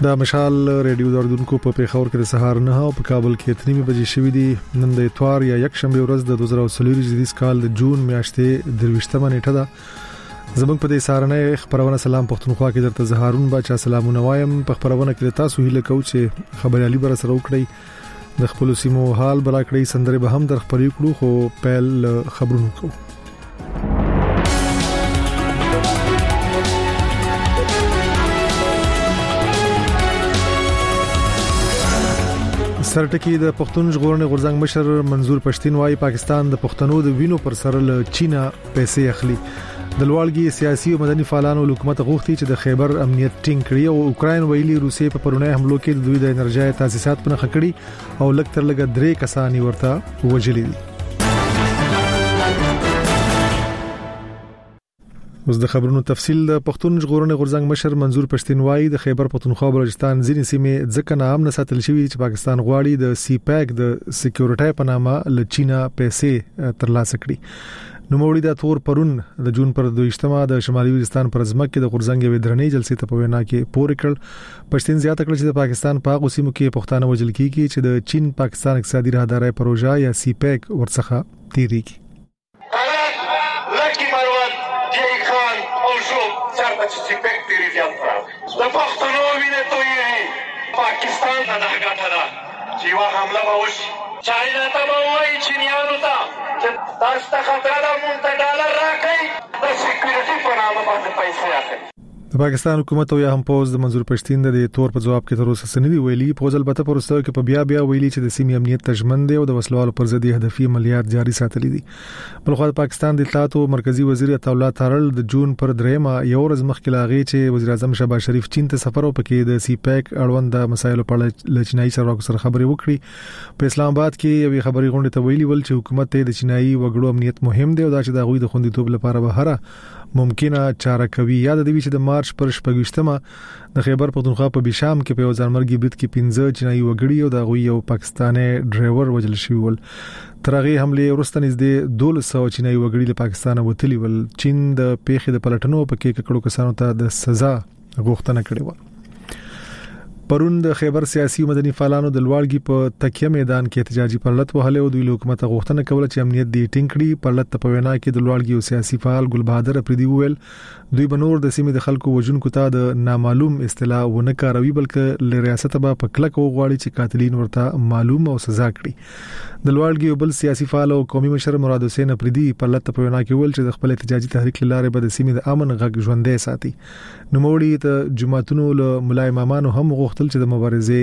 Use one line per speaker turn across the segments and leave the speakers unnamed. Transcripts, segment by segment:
دا مشال ریډیو دردونکو په پیښور کې د سهار 9 او په کابل کې 3 بجې شوې دي. نن د اتوار یا یک شنبه ورځ د 2023 جديد کال د جون میاشتې 23مه نیټه ده. زموږ په دې سارنه خبرونه سلام پښتونخوا کې درته زهارون بچا سلامونه وایم. په خبرونه کې تاسو هیله کوم چې خبريالي بر سره وکړي، د خپل سیمو حال برا کړی، سندره به هم در خبرې کړو. خو پیل خبرونه کوو. سرټکی د پښتون ژغورنې غورځنګ مشر منظور پښتين وايي پاکستان د پښتنو د وینو پر سر له چینا پیسې اخلي. د لوړګي سیاسي او مدني فعالانو حکومت غوښتي چې د خیبر امنیت ټینګ کړي او اوکرين ویلي روسي په پرونی حملو کې د دوی د انرژي تاسیسات په نخ کړي او لکتر لګ 3 کسانی ورته وجلي دي. اوس د خبرونو تفصیل. د پښتون ژغورنې غورځنګ مشر منظور پښتين وايي د خیبر پختونخوا بلوچستان ځینې سیمې ځکه نام نه ساتل شوی چې پاکستان غواړي د سی پیک د سکیورټي په نامه له چینا پیسې ترلاسه کړي. نو موړي د تور پرون د جون پر 22مه د شمالي وزیرستان پر ځمکه کې د غورځنګ ویدرنې جلسې ته په وینا کې پورې کړ. پښتين زیاته کړ چې د پاکستان په غوسیمو کې پښتانه وجل کیږي چې د چین پاکستان اقتصادي راهداري پروژه یا سی پیک ورڅخه تیریږي.
د پښتنو وینې تویې پاکستان ته د غټه ده چې یو حمله به وشي. چاینا ته به وایي چینیانو ته چې تاسو ته خطر ده، مونږ ته ډالر راکړئ، د سکیورټي په نامه باندې پیسې اخلي.
د پاکستان حکومت او یا هم پوز د منظور پښتين د تور په جواب کې تر اوسه سندي ویلي. پوز البته پرسته کې په بیا ویلي چې د سیمې امنیت تضمین دی او د وسلوالو پر ضد هدفي عملیات جاري ساتلې دي. بلخو د پاکستان د اطلاعات او مرکزی وزیر عطا الله تارل د جون پر 3مه یو ورځ مخکې لاغي چې وزیر اعظم شهباز شریف چین ته سفر وکړي د سی پیک اړوند د مسایلو په اړه له چینایي چارواکو سره خبرې وکړي. په اسلام آباد کې یوې خبري غونډه ته ویلي ول چې حکومت ته د چینایي وګړو امنیت مهم دی او دا چې د غوي د خوندیتوب لپاره به هر ممکنه چاره کوي. یاد دی چې د مارچ پر 28مه د خیبر پختونخوا په بشام کې په یو ځانمرګي بریټ کې 15 چینایي وګړي او د غوي یو پاکستاني ډرایور وجل شوی ول. ترغه حمله ورسته نږدې 1200 چینایي وګړي له پاکستان وتلی ول. چین د پیښې د پلټنو په کې ککړو کسانو ته د سزا غوښتنه کړې و. پرون د خیبر سیاسي مدني فعالانو د لوړګي په تکیه میدان کې احتجاجي پرلط وهله او د حکومت غوښتنه کوله چې امنیت دی ټینګ کړي. پرلط په وینا کې د لوړګي او سیاسي فعال ګل بهادر افریدي وویل دوی بنور د سیمې د خلکو وجونکو ته د نامعلوم اصطلاح ونه کاروي بلکې ل ریاست به په کلک وغواړي چې قاتلین ورته معلوم او سزا کړي. د لوړګي او بل سیاسي فعال او قومي مشر مراد حسین افریدي پرلط په وینا کې وویل چې د خپل احتجاجي تحریک لاره به د سیمې د امن غږ ژوندې ساتي. نو موړي ته جماعتونو له ملای امامانو هم غوښتل چې د مبارزې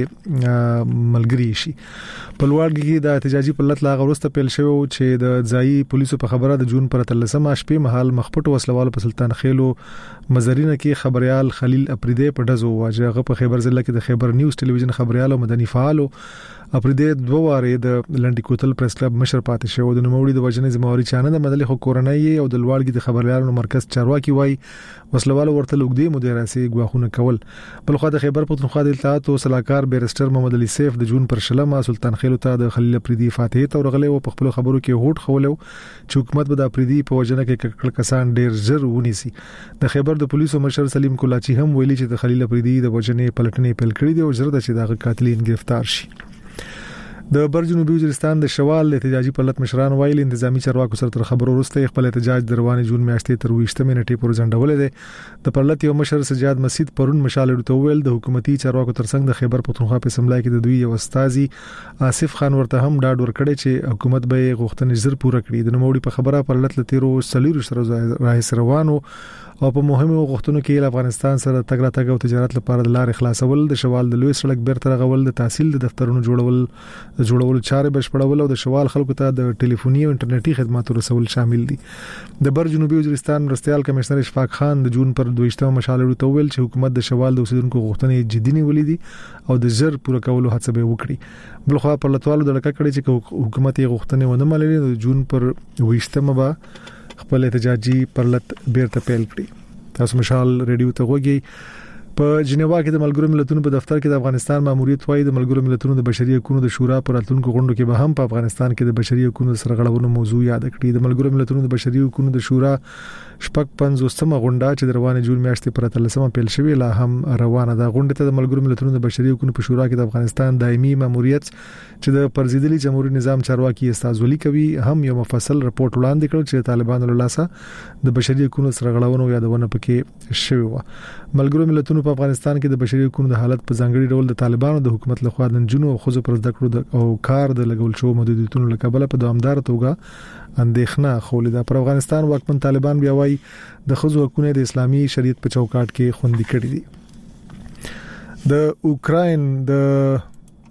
ملګری شي. په لوړګي کې د احتجاجي پلت لا غوسته پیل شو چې د ځایي پولیسو په خبره د جون پر 13مه شپې مهال مخپټ وسلوال په سلطان خېلو مزرینه کې خبريال خلیل افریدی په دزو واجهه په خیبر ضلع کې د خیبر نیوز ټلویزیون خبريال او مدني فعال افریدی 2 واره د لنډی کوتل پریس کلب مشر پاتې شو. د نوموړي د وجنې زمواري چانه د مدلي حکومتي او د لوړګي د خبريالو مرکز چارواکي وای وسلوال ورته لوګدي مدیراسي غواخونه کول. بلخو د خیبر پختونخوا د اطلاعات او صلاحکار بیرستر محمد علي سیف د جون پر شلمه سلطان خېلو ته د خلیل افریدی فاتحه ته ورغله او په خپل خبرو کې هوټ خولو چې حکومت به د افریدی په وجنه کې ککړ کسان ډیر زر ونیسي. د خیبر د پولیسو مشر سلیم کولاچی هم ویلي چې د خلیل افریدی د وجنې پلټنې پیل کړې دي او زر د چې د قاتلین گرفتار شي. د برجنوبي وزیرستان د شوال احتجاجي پلت مشران وایي انتظامی چارواکو سره تر خبرو وروسته خپل احتجاج د رواني جون میاشتې تر 20مه نیټې پورې ځنډولې ده. د پلت یو مشر سجاد مسجد پرون مشال ورته ویل د حکومتي چارواکو ترڅنګ د خیبر پختونخوا په سملای کې د دوی یو استاذي آصف خان ورته هم ډاډ ورکړي چې حکومت به غوښتنې زر پوره کړي. د نوموړي په خبره پلت لتیرو سلیرو سره راهي روانو او په مهمو غوښتنو کې افغانستان سره تګ راتګ او تجارت لپاره د لارې خلاصول، د شوال د لوی سړک بیرته رغول، د تحصیل د دفترونو جوړول چارې بشپړول او د شوال خلکو ته د ټلیفوني او انټرنیټي خدماتو رسول شامل دي. د برجنوبي وزیرستان مرستيال کمشنر اشفاق خان د جون پر 22مه مشال ورته ویل چې حکومت د شوال د اوسیدونکو غوښتنې جدي نیولې دي او د زر پوره کولو هڅه به وکړي. بلخو په لټوالو د لکه کړي چې حکومت یې غوښتنې ونه ملي د جون پر 22مه به خپل احتجاجي پرلط بیرته پیل کړي. تاسو مشال ریډیو ته وګورئ. په جنیوا کې د ملګرو ملتونو په دفتر کې د افغانستان ماموریت وايي د ملګرو ملتونو د بشري حقوقو د شورا پر راتلونکو غونډو کې به هم په افغانستان کې د بشري حقوقو سرغړونو موضوع یاد کړي. د ملګرو ملتونو د بشري حقوقو د شورا شپږ 50مه غونډه چې د روانه جون میاشتې پر 13مه پیل شوې لا هم روانه ده. غونډه ته د ملګرو ملتونو د بشري حقوقو په شورا کې د افغانستان دایمي ماموریت چې د پرزیدلي جمهوریت نظام چارواکي استازولي کوي هم یو مفصل رپورت وړاندې کړ چې طالبانو له لاسه د بشري حقوقو سرغړونو یادونه پکې شوی و. ملګرو ملتونو په افغانستان کې د بشري حقوقو د حالت په ځانګړي ډول د طالبانو د حکومت لخوا د جنونو او خزو پر زده کړو او کار د لګول شو محدودیتونو لکبله په دوامدار توګه اندېښنه خولیده. پر افغانستان واکمن طالبان بیا وايي د خزو حقوقو د اسلامي شریعت په چوکاټ کې خوندي کړی دي. د اوکراین د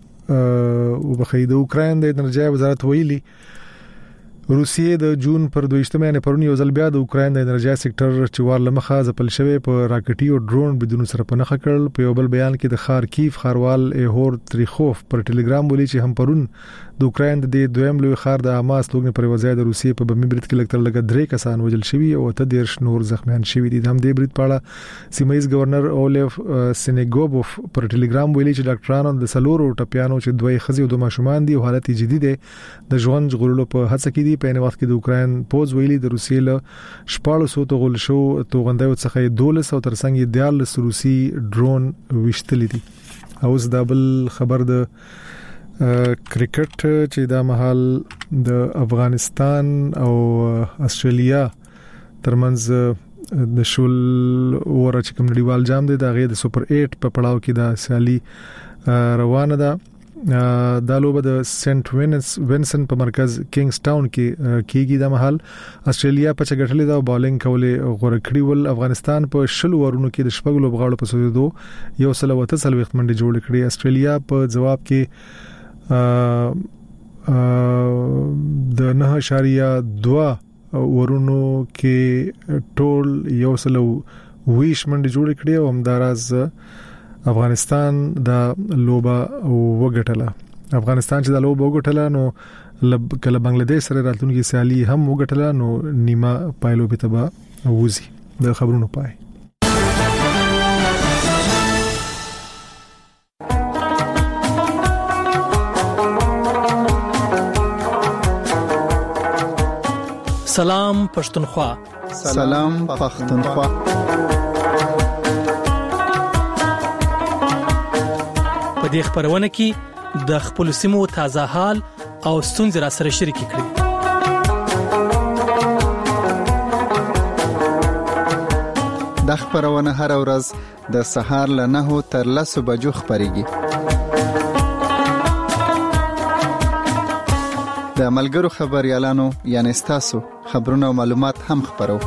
انرژي وزارت ویلي روسیې د جون پر 22مه یعنی پرون یو ځل بیا د اوکراین د انرژي سېکټر چوار لمخه ځپل شوی په راکټي او ډرون بدون سره پنهخه کړل. په یو بل بیان کې د خارکیف خاروال ایهور تریخوف پر ټلګرام ویلي چې هم پرون د اوکراین د دویم لوی خار د حماس لوګنه پر وځای د روسیې په بمي برید کې لګ 3 کسان وژل شوی او 13 نور زخمیان شوی دي. هم د برید پاړه سیمایز گورنر اولف سینګوبوف پر ټلګرام ویلي چې ډاکټرانو د سلورو ټپیانو چې دوی خزي او دوه ماشومان دي او حالت جدي دي د ژوند غړولو په هڅه کې دي. په ان وخت کې د اوکراین پوز ویلي د روسیې له 1400 توغل شو توغندایو څخه 12 او ترڅنګ 14 روسي ډرون وشتل دي. اوس دا بل خبر د کرکټ چې دا مهال د افغانستان او استرالیا ترمنځ د شول ور چې کوم نړیوال جام دی دا غي د سوپر 8 په پړاو کې د سیالي روانه ده. دا لوبه د سنت وینسن په مرکز کینګز ټاون کې کیږي. د محل استرالیا په چګټلې دا بالینګ کولې غوړه کړی ول. افغانستان په شل ورونو کې د شپږ لوبغاړو په سودو یو سل وته سل وخت منډه جوړ کړې. استرالیا په جواب کې د 9.2 ورونو کې ټول یو سل ویش منډه جوړ کړې او همداراز افغانستان دا لوبه وګټله. افغانستان چې دا لوبه وګټله نو کله بنگلاديش سره راتلونکي سیالي هم وګټله نو نیمه پایلو به تبا وځي. د خبرونو پای
سلام پښتونخوا.
سلام پښتونخوا.
په دې خبرونه کې د خپل سیمو تازه حال او ستونزې را سره شریک کړئ.
د خبرونه هر ورځ د سهار له 9 تر 10 بجو خبريږي. د ملګرو خبريالانو یعنی تاسو خبرونه او معلومات هم خبرو.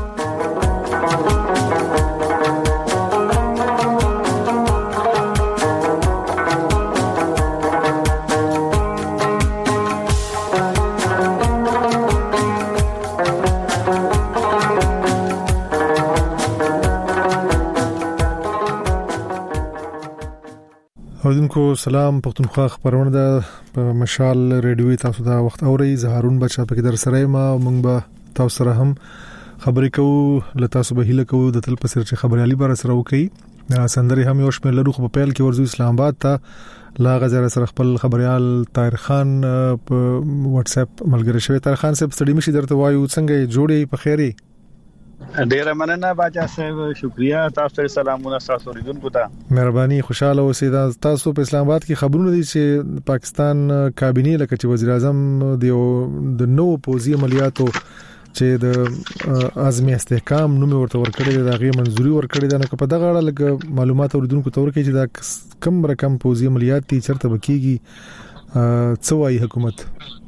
اوردونکو سلام پښتونخوا خبرونه ده په مشال ریډیوي تاسو دا وخت اوري. زهارون بچا په در سره ما مونږ به تاسو سره هم خبرې کوو. له تاسو به هیله کوو د تل په سر چې خبريالي بار سره وکي. سندري هم یو شمېر لرو خو په پیل کې ورزو اسلام آباد ته لا غزر سره خپل خبريال طاهر خان په واتس اپ ملګری شوی. طاهر خان صاحب ستړي مشي درته وایو څنګه جوړي په خیري؟
ډیر مننه باچا صاحب شکریا. تاسو ته سلامونه تاسو ریدونکو ته
مهرباني. خوشاله اوسئ. تاسو په اسلام آباد کې خبرونه دي چې پاکستان کابینه لکه چې وزیر اعظم د نو پوزي عملیاتو چې د اعظم استحکام نوم ورته ورکړی دا غي منځوري ورکړی دا نه په دغه اړه لګ معلومات اوریدونکو تور کې چې دا کم رقم پوزي عملیات دي چرته بکیږي څه وايي حکومت؟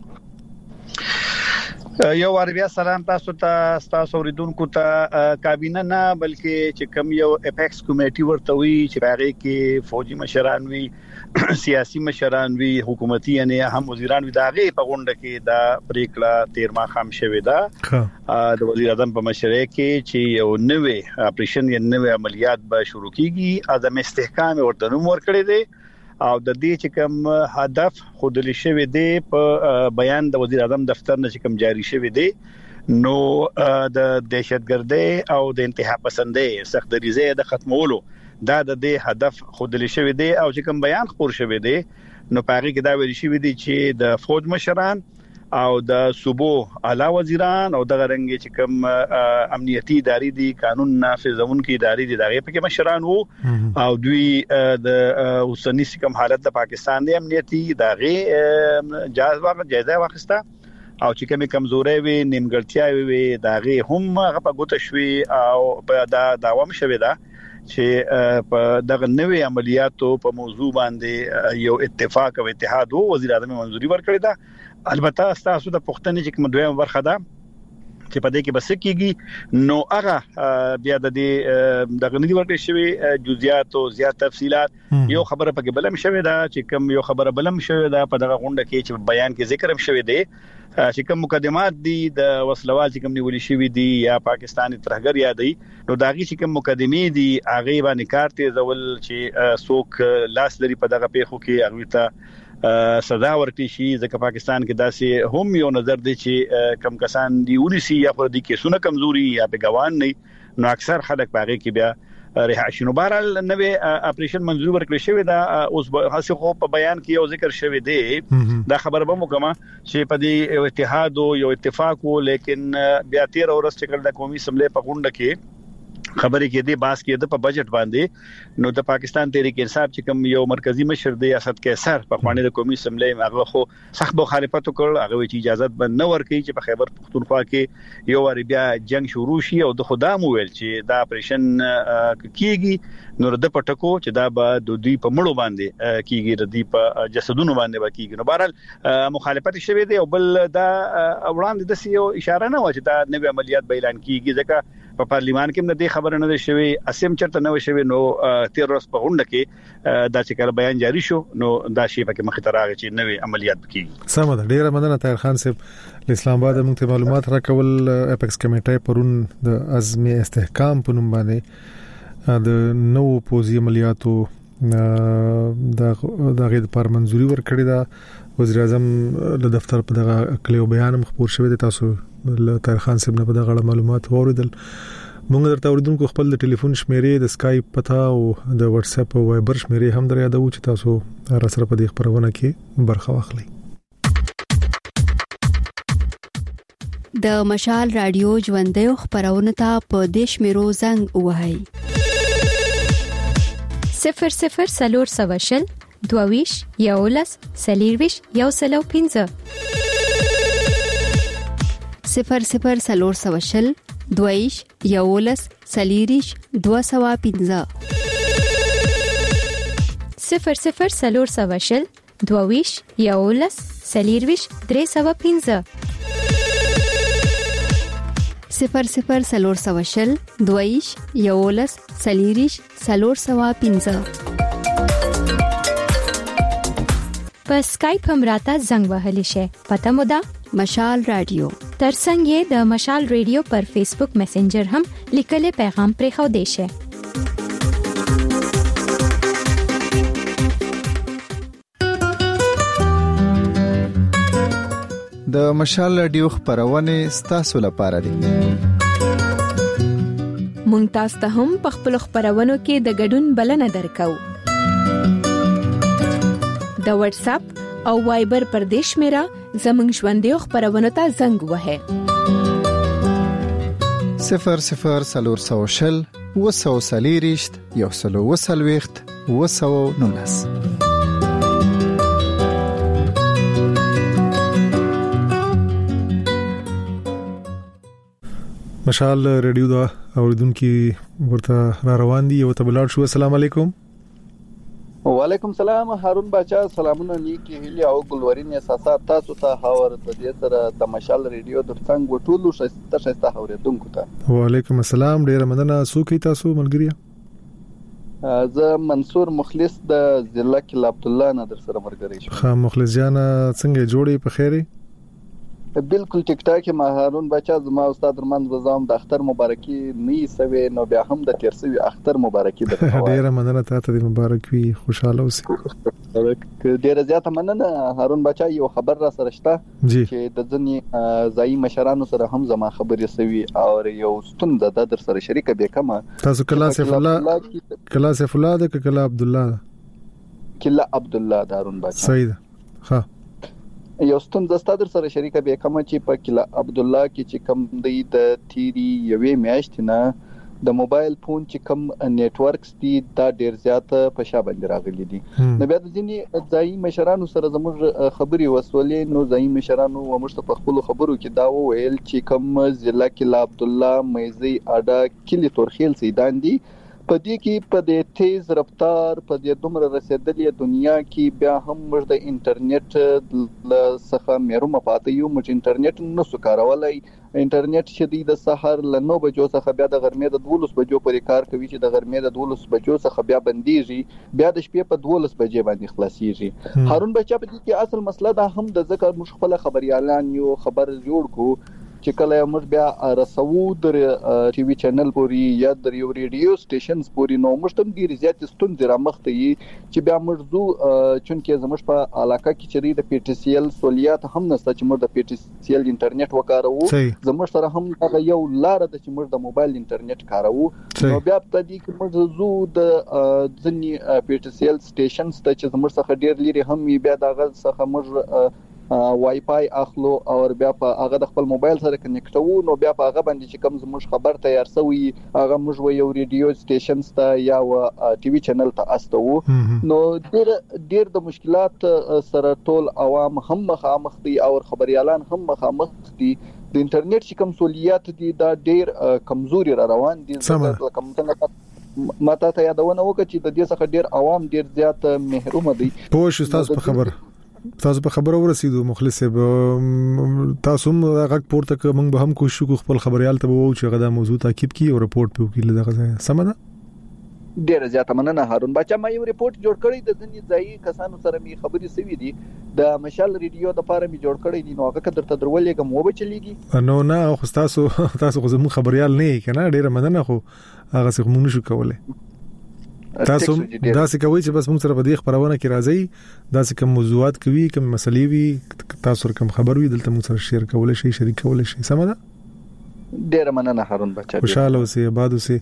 یو ور بیا سلام تاسو ته تاسو اوریدونکو ته. کابینه نه بلکې چې کوم یو اپیکس کمیټي ورته وی چې هغه کې فوجي مشران وی سیاسي مشران وی حکومتي یعنی هم وزیران وی داغه په غونډه کې دا پریکړه 13 خام شوه دا د وزیر اعظم په مشرۍ کې چې یو نوې اپریشن یا نوې عملیات به شروع کیږي. اعظم استحکام ورته نوم ورکړی دی او د دې چې کوم هدف خودلی شوی دی په بیان د وزیر اعظم دفتر نه چې کوم جاری شوی دی نو د دهشتګردۍ او د انتها پسندۍ سخت دریزه د ختمولو دا د دې هدف خودلی شوی دی او چې کوم بیان خبر شوی دی نو پاره کې دا ویل شوی دی چې د فوج مشران او د صوبو اعلی وزیران او د غرنګ چې کوم امنیتي ادارې دي قانون نافذونکي ادارې دي دغه په کې مشران وو او دوی د اوسنی کوم حالت د پاکستان د امنیتي ادارې جایزه واخیسته او چې کومه کمزوري وي نیمګړتیا وي دغه هم هغه په ګوت شوي او په دا داوام شوی دا چې په دغه نوې عملیاتو په موضوع باندې یو اتفاق او اتحاد وو وزیر اعظم منځوري ورکړی دا البته تاسو د پښتنې چې کوم دویم برخه ده چې په دې کې بس کېږي نو هغه بیا د دې دغه نړۍ ورکړې شوی جزئیات او زیات تفصيلات یو خبره پکې بلم شوی دا چې کوم یو خبره بلم شوی دا په دغه غونډه کې چې بیان کې ذکر هم شوی دی چې کوم مقدمات دي د وسلوال چې کوم نیولې شوی دي یا پاکستاني ترهګر یادي نو داغي چې کوم مقدمې دي هغه باندې کارته زول چې څوک لاس لري په دغه پیښو کې هغه ته سزا ورکړي شي ځکه پاکستان کې داسې هم یو نظر دی چې کم کسان دی ونیسي یا پر دې کې سونه کمزوري یا بګوان نه نو اکثر خلک باغې کې بیا رهائشي نو بهرال نوې اپریشن منظور ورکړي شوی دا اوس هڅه خو په بیان کې یو ذکر شوی دی دا خبر به مو کومه چې په دې اتحاد او یو اتفاق وو لیکن بیا 13 ورځ چې کله د قومي اسمبلی په غونډه کې خبرې کې دي باس کې د په بجټ باندې نو د پاکستان تحریک انصاف چې کوم یو مرکزی مشر دی اسد قیصر په خوانې د قومي اسمبلی هغه خو سخت مخالفت وکړ هغه چې اجازه بند نه ورکړي چې په خیبر پختونخوا کې یو واری بیا جنگ شروع شي او د خدا مو ویل چې دا اپریشن کیږي نو د پټکو چې دا به د دوی په مړو باندې کیږي د دوی په جسدونو باندې کیږي نو بهرال مخالفت شوی دی او بل دا وړاندې د یو اشاره نه و چې دا نوې عملیات به اعلان کیږي ځکه په پارلیمان کې نه د خبره نه شوی اسیم چرته نه شوی نو 13 ورځې په غونډه کې دا چې کله بیان جاری شو نو دا شی په کې مخ ته راغی چې نوې عملیات کیږي
سم ده ډیره مننه طاهر خان صاحب اسلام آباد موږ ته معلومات راکول اپیکس کمیټه پرون د عزم استحکام په نوم باندې د نو پوزي عملیاتو د غیر پر منځوري ورکړی دا وزیر اعظم د دفتر په دغه کلیو بیان مخبور شوی د تاسو طاهر خان صاحب نه په دغه معلومات اوریدل موږ درته اوریدونکو خپل د ټلیفون شمیرې د اسکایپ پتا او د واتس اپ او وایبر شمیرې هم دریا د چې تاسو را سره په دې خبرونه کې برخه واخلئ
د مشال رادیو ژوندۍ خبرونه ته په دیش میرو زنګ وهاي
00 سلور سواشل دوویش یولس سلیرویش یوسلو 15
00 سلور سواشل دویش یولس سلیریش 215
00 سلور سواشل دوویش یولس سلیرویش 315
00 سلور سواشل دویش یولس سلیریش 315
په اسکایپ هم راته زنګ وهلی شي پته مو ده
مشال رادیو
ترڅنګ یې د مشال رادیو پر فیسبوک میسنجر هم لیکلي پیغام پرې خو دی شي
د مشال رادیو خبرونه ستاسو لپاره دي
مونږ تاسو ته هم په خپل خبرونو کې د ګډون بلنه درکو د واتس اپ او وایبر پر دیش میرا زمنګ ژوندۍ خبرونه ته زنګ وهه
00 سلور سوشل وسو سلیریشت یوسلو وسلويخت وسو نونس
مشال ریډیو دا اوریدونکو ورته را روان دي او ته بلال شو السلام علیکم
وعلیکم سلام هارون بچا سلامونه نیکی هلي او ګلورین احساسات تاسو ته هاور د دې سره د مشال ریډیو د څنګه ټولو شته اوریدونکو ته
وعلیکم السلام ډیر مننه سوکي تاسو ملګری
زه منصور مخلص د ضلع کې عبد الله نادر سره مرګري شم
خا مخلص جان څنګه جوړي په خیره
بالکل ټیک ټاک ما هارون بچا زما استاد رمنځ وزام د اختر مبارکي نه سوي نو بیا هم د تیر سوي اختر مبارکي د
ډیره مننه تاسو ته مبارک وي خوشاله اوسئ
ډیره زیاته مننه هارون بچا یو خبر را سره شته چې د ځنی ځای مشرانو سره هم زما خبرې سوي او یو ستونزه د در سره شریکه به کما تاسو کلا سیف الله
د کلا عبد الله
کلا عبد الله هارون بچا
صحیح ها
یو ستونزه ستاسو سره شریکه به کوم چې په کلا عبد الله کې چې کم دی د تیری یوې میاشتې نه د موبایل فون چې کم نیټورکس دي دا ډیر زیات په شابه راغلي دي نو بیا د ځینی ځای مشرانو سره زموږ خبري وسولې نو ځای مشرانو ومشت په خپل خبرو کې دا ویل چې کم ضلع کلا عبد الله مېزي اډا کلی تورخیل سیدان دي په دې کې په دې تیز رفتار په دې دومره رسیدلې دنیا کې بیا هم موږ د انټرنیټ څخه مېرومه پاتې یو موږ انټرنیټ نسو کارولای انټرنیټ چې د سحر ل 9 بجو څخه بیا د غرمې د 12 بجو پورې کار کوي چې د غرمې د 12 بجو څخه بیا بنديږي بیا د شپې په 12 بجې باندې خلاصيږي هارون بچا په دې کې اصل مسله دا هم د ذکر مش خپل خبريالان یو خبر جوړ کو چې کله موږ بیا رسو در ټي وي چینل پوری یا در یو ریډیو سټیشنز پوری نو موږ تم ډیر زیات ستونزې را مخته یي چې بیا موږ چونکه زموږ په علاقه کې چې د پی ټی سی ال سہولیات هم نشته چې موږ د پی ټی سی ال انټرنیټ وکاروو زموږ سره هم دا یو لار ده چې موږ د موبایل انټرنیټ کاروو نو بیا په دې کې موږ د ځنی پی ټی سی ال سټیشنز ته چې زموږ څخه ډیر لري هم بیا دغه څخه موږ وای فای اخلو او بیا په هغه د خپل موبایل سره کنیکټو نو بیا په هغه باندې چې کوم زموږ خبر تیار شوی هغه موږ یو ریډیو سټیشنز ته یا ټي وي چینل ته استو نو ډیر د مشکلات سره ټول عوام هم مخامخ دي او خبريالان هم مخامخ دي د انټرنیټ چې کوم سہولیات دي دا ډیر کمزوري را روان دي کوم څنګه ماته ته یادونه وکړه چې د دې څخه ډیر عوام ډیر زیات محروم دي
پوه شو تاسو په خبره ورسېدو مخلص تاسو هم غږ پورته ک موږ به هم کوشش وکړو خپل خبريال ته وو چې غدا موضوع تعقیب کی او رپورت په وکیل دغه ځای سمه
ډیر زیاته مننه هارون بچا ما یو ریپورت جوړ کړی د ځنی ځای کسانو سره می خبري سوي دي د مشال ریډیو د پاره می جوړ کړی دي نو هغه کدر ته درولېګم و به چلیږي
نو نه خو تاسو خو زموږ خبريال نه کنه ډیر مننه خو هغه څه موږ نشو کولای تاسو دا څه کوي چې بس موږ سره په دې خبرونه کې راځي دا څه کوم موضوعات کوي کوم مسلې وي تاسو کوم خبر وي دلته موږ سره شیر کولای شي شریک کولای شي سم ده
ډیر مننه هارون بچا
خوشاله اوسئ آباد اوسئ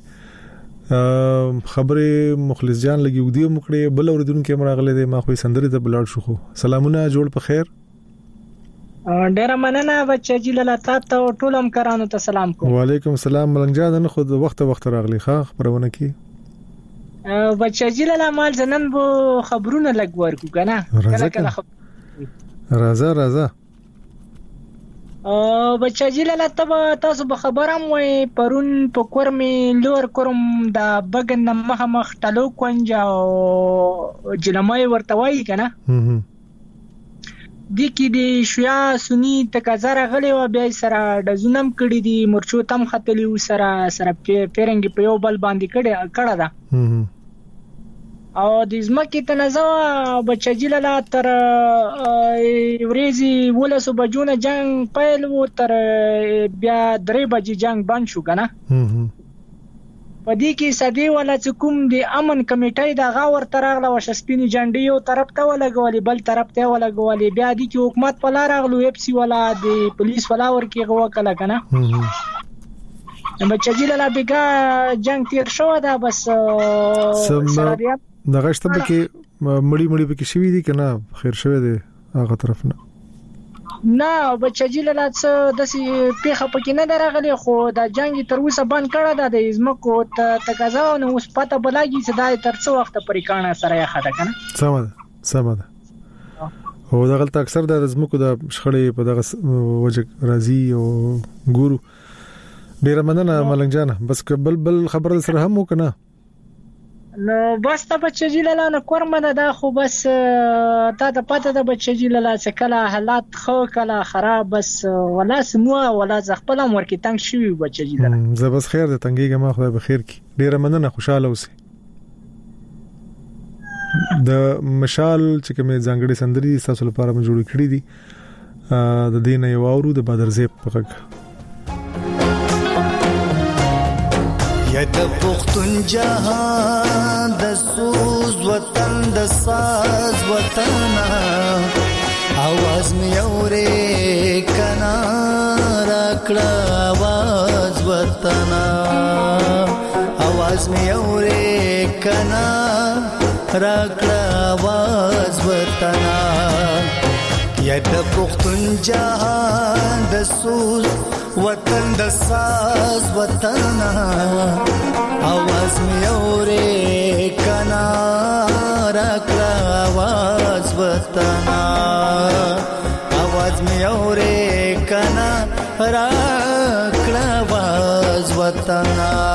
خبره مخلص جان لګي ودی مکړه بل اوردونکو مرغله دي ما خو سندري ته بلاړ شو خو سلامونه جوړ په خیر
ډیر مننه بچا جلاله تاسو ټول هم کرانو ته سلام کوم
وعلیکم السلام ملنګ جان خود وخت راغلی ښه خبرونه کی
بچا جلاله مال زنن بو خبرونه لګ ورکو کنه کله
راځه
بچا جلاله تاسو به خبرم وای پرون په کورمي لور کوم د بغن مخ ټلو کونجا او جلمای ورتوي کنه د کی دی شیا سنی تکزر غلی و بیا سره د زونم کړي دي مرچو تم خطلی و سره پیرنګ په یو بل باندې کړه ده او د زمکه تنازو بچا جلاله تر وريزي ولسو بجونه جنگ پیل و تر بیا 3 بجې جنگ بند شو کنه پدې کې سدي ولا کوم د امن کمیټې د غاور ترغله وشسپینی جنډي یو طرف ته ولګولې بل طرف ته ولګولې بیا د کې حکومت په لار غلو اف سي ولا د پولیس ولا ورکی غوا کله کنه بچا جلاله بیګه جنگ تیر شو دا بس
سره دغه شته کې مړی په کې شوی دي کنه خیر شوی دی هغه طرف
نه بچا جلاله څه د پیخه پکې نه درغلی خو دا جنگ تر اوسه بند کړه د ازمکو تقاضا نو اوس پته بلاږي چې دا تر څو وخت پرې کانه سره یې خاطه کنه
سم ده او دغه اکثر د ازمکو د شخړې په دغه وجه راضي او ګورو ډیر مننه ملنګ جان بس بل خبر سره هم وکنه
نو بس ته بچا جلاله نه کورمنه دا خو بس تا ته پته ده بچا جلاله چې کله حالات خو کله خراب بس ولا سمو ولا زغپل امر کې تنگ شوی بچا جلاله
زه بس خیر ده تنګيګه ما خدای بخیر کی ډیر مننه خوشاله اوسئ د مشال چې کومه ځانګړي سندري تاسو لپاره جوړ کړی دي د دین یو اورو د بدر زیب پغک
یا د پختون جهان د سوز وطن د ساز وطن आवाज می اورې کنا راکړه आवाज وطن आवाज می اورې کنا راکړه आवाज وطن یا د پختون جهان د سوز وطن د ساز وطن आवाज می اورې کنا راکړه आवाज وطن आवाज می اورې کنا راکړه आवाज وطن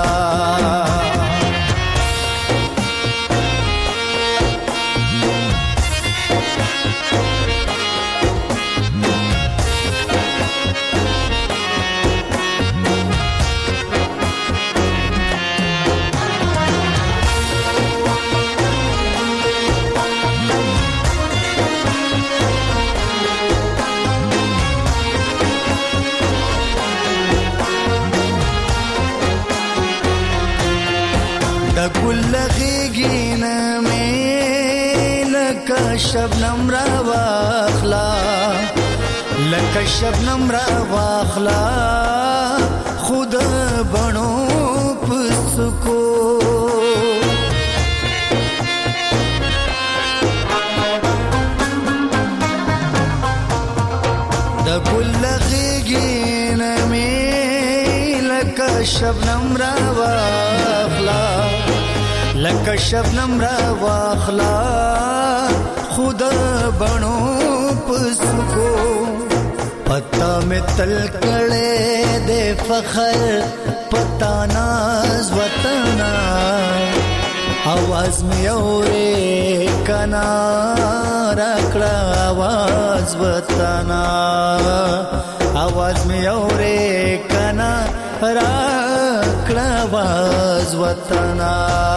شبنم را واخلا لکه شبنم را واخلا خود بڼو پسکو د ګل غیږین می لکه شبنم را واخلا لکه شبنم را واخلا خود بڼو پسکو پتا میں تل کڑے دے فخر پتا ناز وطنا आवाज میں اورے کنا راکڑا आवाज وطنا आवाज میں اورے کنا راکڑا आवाज وطنا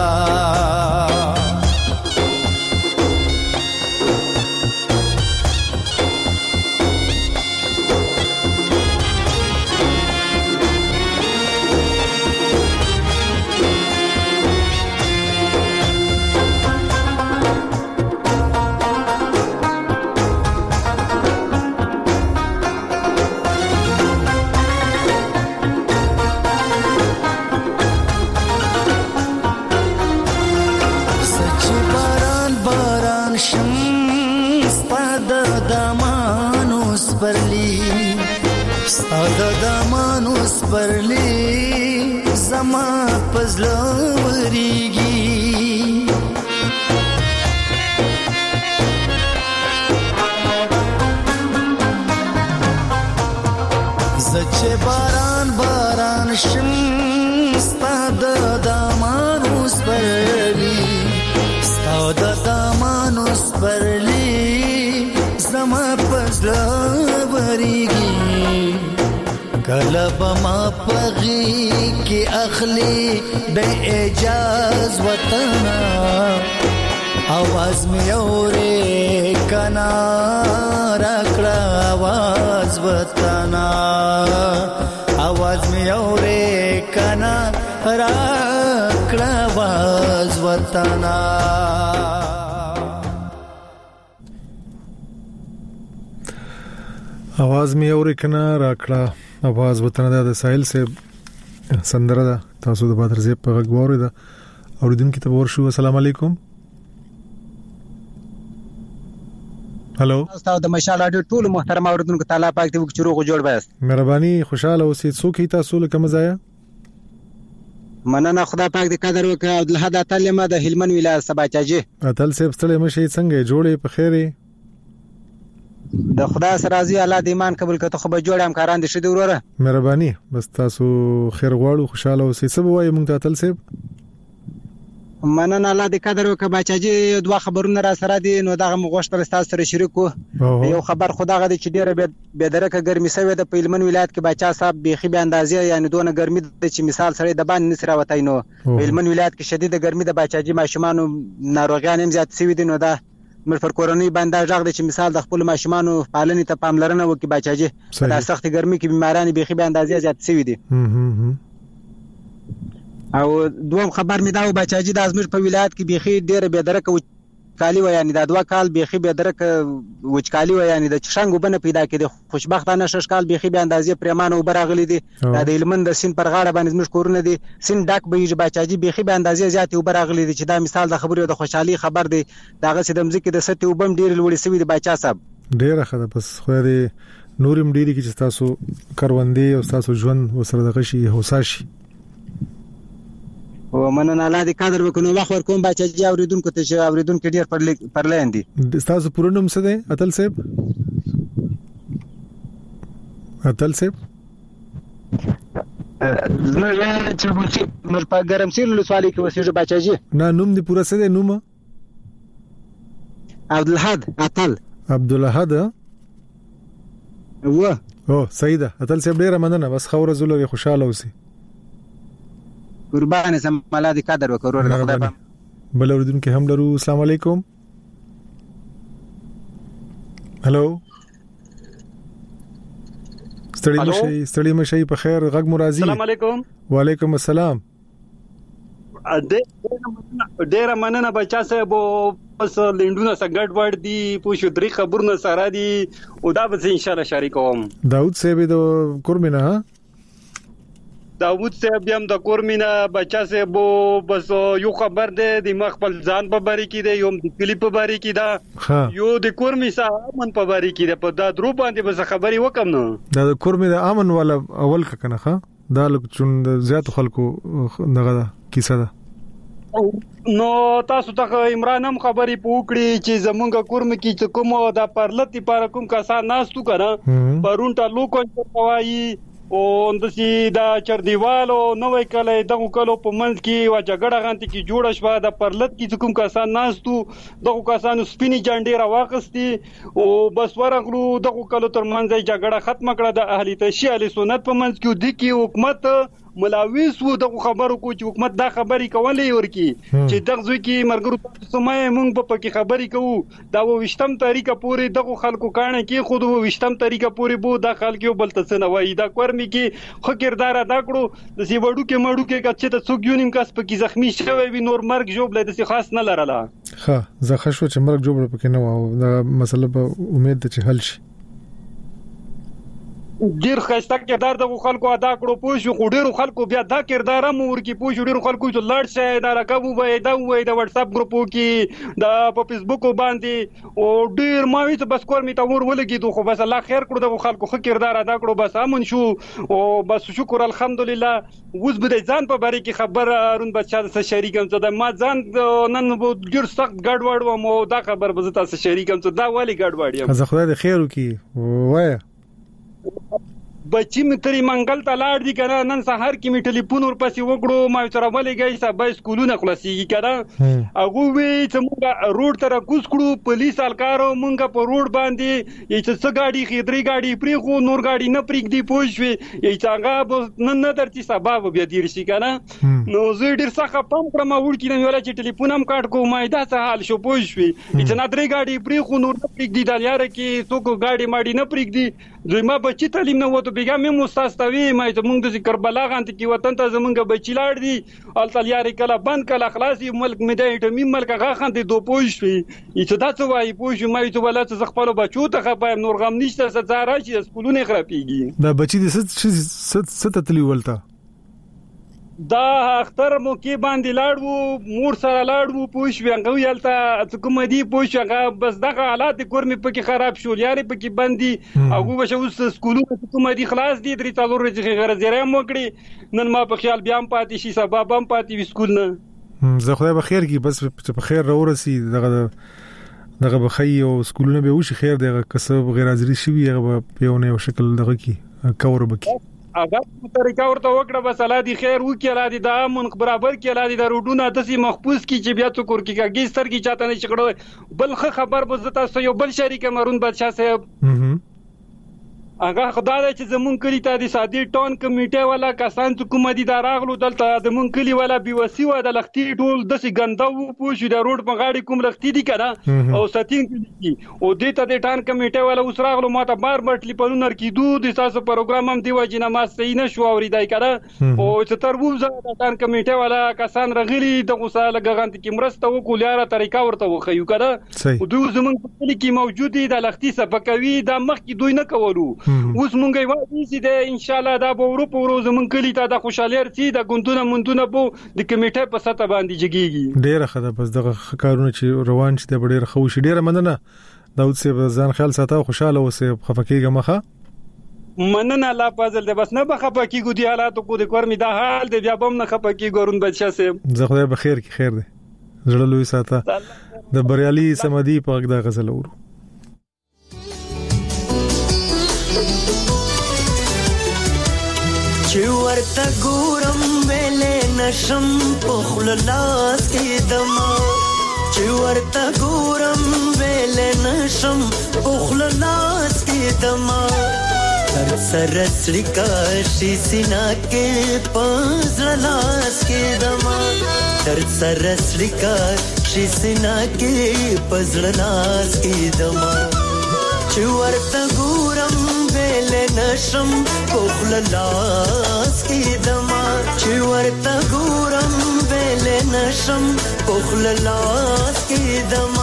دامانوس پرلی زما پزلوریږي زچه باران باران شم ستاد دامانوس پرلی ستاد دامانوس پرلی زما پزلوریږي کلب ما پغی کی اخلی بے اجاز وطنا आवाज میں اورے کنا راکڑا आवाज وطنا आवाज میں اورے کنا راکڑا आवाज وطنا
आवाज می اورې کنا راکړه आवाज وطن د ساحل سے سندره ده تاسو د بدر زیب په غږ وره ده اوریدونکو ته ورشو السلام علیکم هالو
تاسو د مشال رادیو ټول محترم اوریدونکو تعالی پاک دې وکړو جوړ بس
مهرباني خوشاله اوسئ څوک تاسو له کوم ځای
مننه خدا پاک دې قدر وکړه عبدالحد اتلمه د هلمند ولایت سباچاجي
اتل صاحب ستړي مشي څنګه جوړې په خیره
د خدا سره راضي الله دې ایمان قبول کړه خو به جوړ همکاران دې شه دی وروره
مهرباني بس تاسو خیر غواړو خوشاله اوسئ څه وایي مونږ ته اتل صاحب
مننه الله دې قدر وکړه بچاجي دوه خبرونه را سره دي نو دغه مغوښتل تاسو سره شریکو یو خبر خدای غږ چې ډیره به درکه ګرمي سوي د هلمند ولایت کې بچا صاحب بيخي به اندازې یعنی دونه ګرمي د چې مثال سره د باندې نسره وتاي نو هلمند ولایت کې شدید ګرمي د بچاجي ماشومان ناروغان هم زیات سوي دي نو دا موږ پر کورنۍ باندې ځاغ دي چې مثال د خپل ماشومانو پالنې ته پاملرنه وکړي بچاجي په سخت ګرمي کې بیماران به خي به اندازې زیات شوي دي او دوم خبر مې دا و بچاجي د ازمیر په ولایت کې بيخي ډېر به درکه کالی و یعنی دا 2 کال بيخي به درکه وچکالی و یعنی د چشنګ وبنه پیدا کړي خوشبختانه 6 کال بيخي به اندازې پرمانه وبراغلي دي دا د هلمند د سین پر غاړه باندې زموږ کورونه دي سین ډاک به یې بچاجي بيخي به اندازې زیات وبراغلي دي چې دا مثال د خبرو د خوشحالي خبر دی داغه چې د مزکی د سټي وبم ډېر لوړې سوي د بچا صاحب
ډېر خبره بس خو دې نورم ډېری کې چې تاسو کاروندې او تاسو ژوند وسره د غشي هوساشي
او مننه الله دې قدر وکړو وخت ورکوم بچا اوریدونکو ته چې اوریدونکو ډیر پر لاندې
تاسو پرونم څه دی اتل صاحب
زما چې موږ په ګرمسیر له سوالي کې وسیږي بچاجي
نه نوم دې پوره څه دی نوم عبدالحد او سیده اتل صاحب ډیر مننه بس خبره زولري خوشاله اوسئ
قربان سم الله دې قدر وکړو خدای په
بل اوریدونکو هم لرو السلام علیکم هالو ستړي مشي په خیر غږ مرضی
السلام علیکم
وعلیکم السلام
ډیر مننه بچا صاحب بس لندونه سګړ ور دي پوښ درې خبرونه سره دي او دا به ان شاء الله شریکوم
داوود صاحب د کورمنه
داوود صاحب هم د کورمینه بچا صاحب بس یو خبر ده د مخبل ځان په باری کې ده یو د کلیپ په باری کې ده یو د کورمی صاحب من په باری کې ده په دا درو باندې بس خبري وکم نو
دا د کورمی د امن والا اول کنه ښه دا لکه زیات خلکو دغه کیسه ده
نو تاسو ته عمران هم خبري پوکړي چې زمونږ کورم کې چې کوم دا پرلتی پر کوم کسان ناستو کنه پرونټه لوکو کوي او اندسي دا چر دیوالو نوې کله دغه کلو په منځ کې وا جګړه غانتي کې جوړ شوه د پرلط کې کوم کسان ناستو دغه کسانو سپینی جانډې راوخستي او بس ورغلو دغه کلو تر منځ جګړه ختم کړه د اهلی تشیع علی سنت په منځ کې د کی حکومت ملاویس وو دغه خبرو کو چې حکومت دا خبري کولې ورکی چې دغه ځکه کې مرګرو سمای مونږ په کې خبري کوو دا وشتم طریقه پوری دغه خلکو کانه کې خود وشتم طریقه پوری بو د خلکو بل څه نه وای دا کورمي کې خو کردار ادا کړو د سی وړو کې مړو کې کچې ته څوک یونیم کس په کې زخمی شوی وي نور مرګ جوړ لید سي خاص نه لرله
ها زخه شو چې مرګ جوړ پکې نه و دا مسله په امید ته چې حل شي
ډیر خسته کردار د خلکو ادا کړو پوښ ډیر خلکو بیا دا کردار مور کې پوښ ډیر خلکو چې لړ شه دا راکبو وای دا وای د واتس اپ ګروپو کې دا په فیسبوک باندې او ډیر ماوي ته بس کور می ته ور ولګي خو بس الله خیر کړو د خلکو خو کردار ادا کړو بس امن شو او بس شکر الحمدلله اوس به ځان په باره کې خبر ارون بچا سره شریکم ته ما ځان نن ډیر سخت ګډوډ و مو دا خبر به تاسو شریکم ته دا والی ګډوډ یم
زه خدای خیر وکي وای
بچی می تری منګل ته لاړ دي کنه نن سحر کې می ټلیفون ورپسې وکړو ما تر ولې گئی سبا سکولونه خلاصيږي کنه هغه وی چې موږ روډ ته راکوس کړو پولیس الکارو موږ په روډ باندې چې څه گاډي خېدري گاډي پری خو نور گاډي نه پریګ دی پوښوي چې هغه نن درتي سبب بیا دیر شي کنه نو زه ډیر څخه پم کړم وړ کې نه ویل چې ټلیفون هم کاټ کو ما دا څه حال شو پوښوي چې نه درې گاډي پری خو نور نه پریګ دی د یار کې څوک گاډي ماډي نه پریګ دی دوی ما بچی تعلیم نه وته بیګا مې مستاستوي ما ته مونږ د کربلا غانت کې وطن ته زمونږ بچی لاړ دي ال تلیاري کله بند کله خلاصي ملک مې د ایټمی ملک غاخند دو پوښوي چې دا څه وایي پوښ ما ته ولا څه خپل بچو ته خپایم نور غم نشته څه راشي سکولونه خرابيږي
دا بچی د ست تلی ولتا
دا اختر مو کې باندې لاړو مور سره لاړو پوښ وینغو یالته کوم دی پوښ هغه بس دغه حالات کورمي پکې خراب شو یاري پکې باندې هغه وشو سکولونه کوم دی خلاص دي درې څلور ورځې غره زیره موکړي نن ما په خیال بیا هم پاتې شي سبب هم پاتې وسکول نه
زه خدای به خیر کی بس په خیر راورسي دغه بخي او سکولونه به وشي خیر دغه کسب غیر حاضری شي هغه په یو نه شکل دغه کی کور بکی
اگر طریقه ورته وکړه بس الله دې خیر وکړي الله دې دا من برابر کړي الله دې دا روډونه تاسو محفوظ کړي چې بیا څوک ورکی کېږي سترګې چاته نه شکړو بل خبر به زتا سو یو بل شریک مرون بادشاہ صاحب هغه خدای چې زمون کلی ته د سادي ټون کمیټه والا کسان چې کوم دي دا راغلو دلته د مون کلی والا بیوسی و د لختي ټول د سي ګنده وو پوښي د روډ په غاړي کوم لختي دي کنه او ساتین دي او د ته د ټون کمیټه والا اوس راغلو ماته بار ټلیفون نر کیدو د تاسو پروګرام هم دی وجنه ما صحیح نشو اوریدای کړه او چې تربوزه د ټون کمیټه والا کسان رغلي د غوساله غغانت کی مرسته وکول یاره طریقه ورته وخیو کړه او دوی زمون کلی کې موجود دي د لختي سبقوي د مخ کې دوی نه کولو اوس مونږ یې وایي چې ان شاء الله دا به ورو ورو زمون کلی ته د خوشاله رسي د ګوندونه مونډونه بو د کمیټې په سطح باندې جګیږي
ډیره خده بس دغه کارونه چې روان شي د ډیره خوشی ډیره مننه داود صاحب ځان خیال ساته خوشاله اوسه خفقېګه مخه
مننه الله فضل ده بس نه بخپکیږي دی حالات کو د کورمي دا حال دی بیا بم نه خپکیږي ورون بچا سه
زه خدای به خیر کی خیر دی زړه لوی ساته د بریالي سمدي په د غزل ورو
چې ورته ګورم ویلې نشم په خپل لاس کې دما چې ورته ګورم ویلې نشم په خپل لاس کې دما تر سره سړی شي سینا کې پزړه لاس کې دما تر سره سړی شي سینا کې پزړه لاس کې دما چې ورته ګورم ویلې نشم په خپل لاس کې دما چې ورته ګورم ویلې نشم په خپل لاس کې دما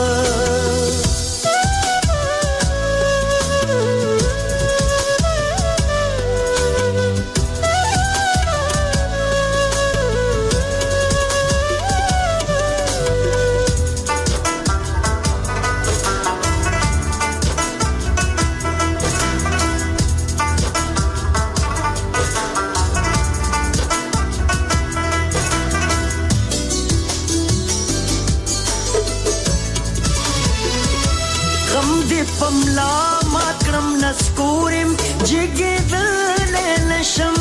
پملا ماکرم نسکورم جګدل نشم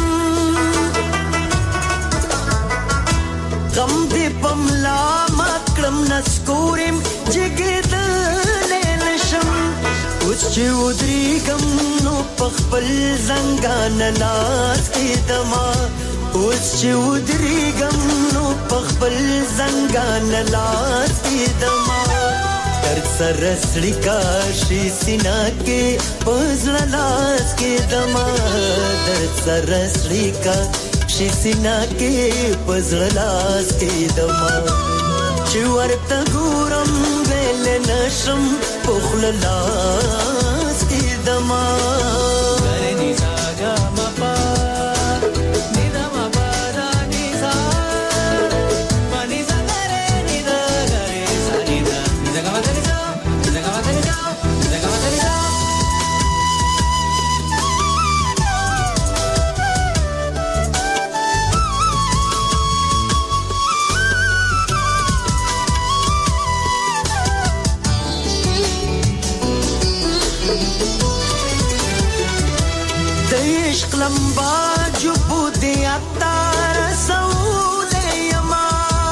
غم دې پملا ماکرم نسکورم جګدل نشم اوس چې ودریګم نو پخپل زنګان لاس کې دما اوس چې ودریګم نو پخپل زنګان لاس کې دما تر سره سړی کاشي سینا کې پزړه لاس کې دما تر سره سړی کاشي سینا کې پزړه لاس کې دما چې ورته ګورم ویلې نشم په خپل لاس کې دما غرني ساګه مپا لمبا جبو دی اتار سولے یما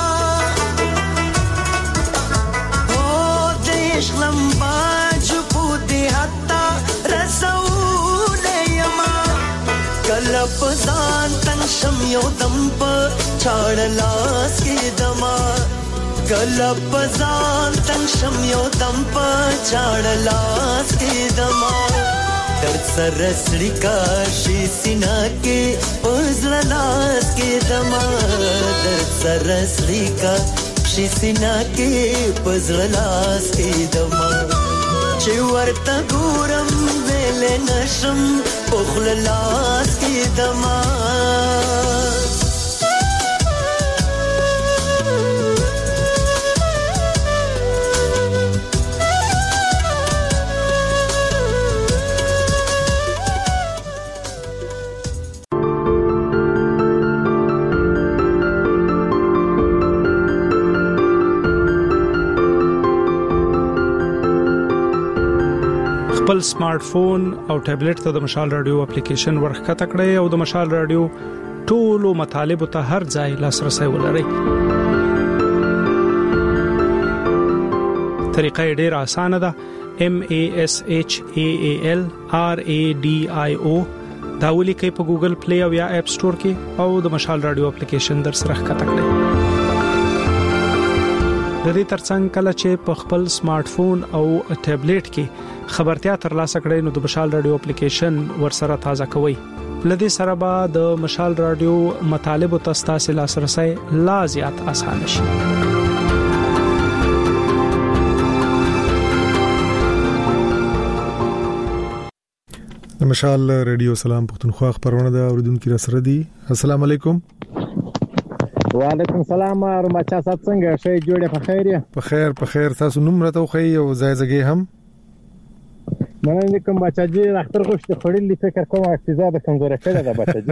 او دیش لمبا جبو دی اتار سولے یما کلپ ځان تن شم یو دم په چاړ لاس کې دما کلپ ځان تن شم یو دم په چاړ لاس کې دما تر سره سړی کاشي سینا کې پزړه لاس کې دما تر سره سړی کاشي سینا کې پزړه لاس کې دما چې ورته ګورم ویلې نشم په خپل لاس کې دما
خپل سمارټ فون او ټابلیټ ته د مشال رادیو اپلیکیشن ورخته کړئ او د مشال رادیو ټولو مطالب ته هر ځای لاسرسي ولرئ. طریقه ډیره اسانه ده. MASHAALRADIO دا ولیکئ په ګوګل پلی او یا اپ سٹور کې او د مشال رادیو اپلیکیشن در سره ښکته کړئ. د دې ترڅنګ کله چې په خپل سمارټ فون او ټابلیټ کې خبرتیا ترلاسه کړئ نو د مشال رادیو اپلیکیشن ورسره تازه کوئ. لدې سره به د مشال رادیو مطالب او تاسو لاسرسي لا زیات آسان شي.
مشال رادیو سلام پښتونخوا خبرونه د اوریدونکو را سره دي. السلام علیکم.
وعلیکم السلام ورحمت الله. څنګه شئ؟ جوړه په خیر یې؟
په خیر تاسو نوم راته خو یو ځای ځای هم
مننه کوم بچاجي اختر غوښته خړلې فکر کوم اقتصاد کمزوري کړه دا بچاجي.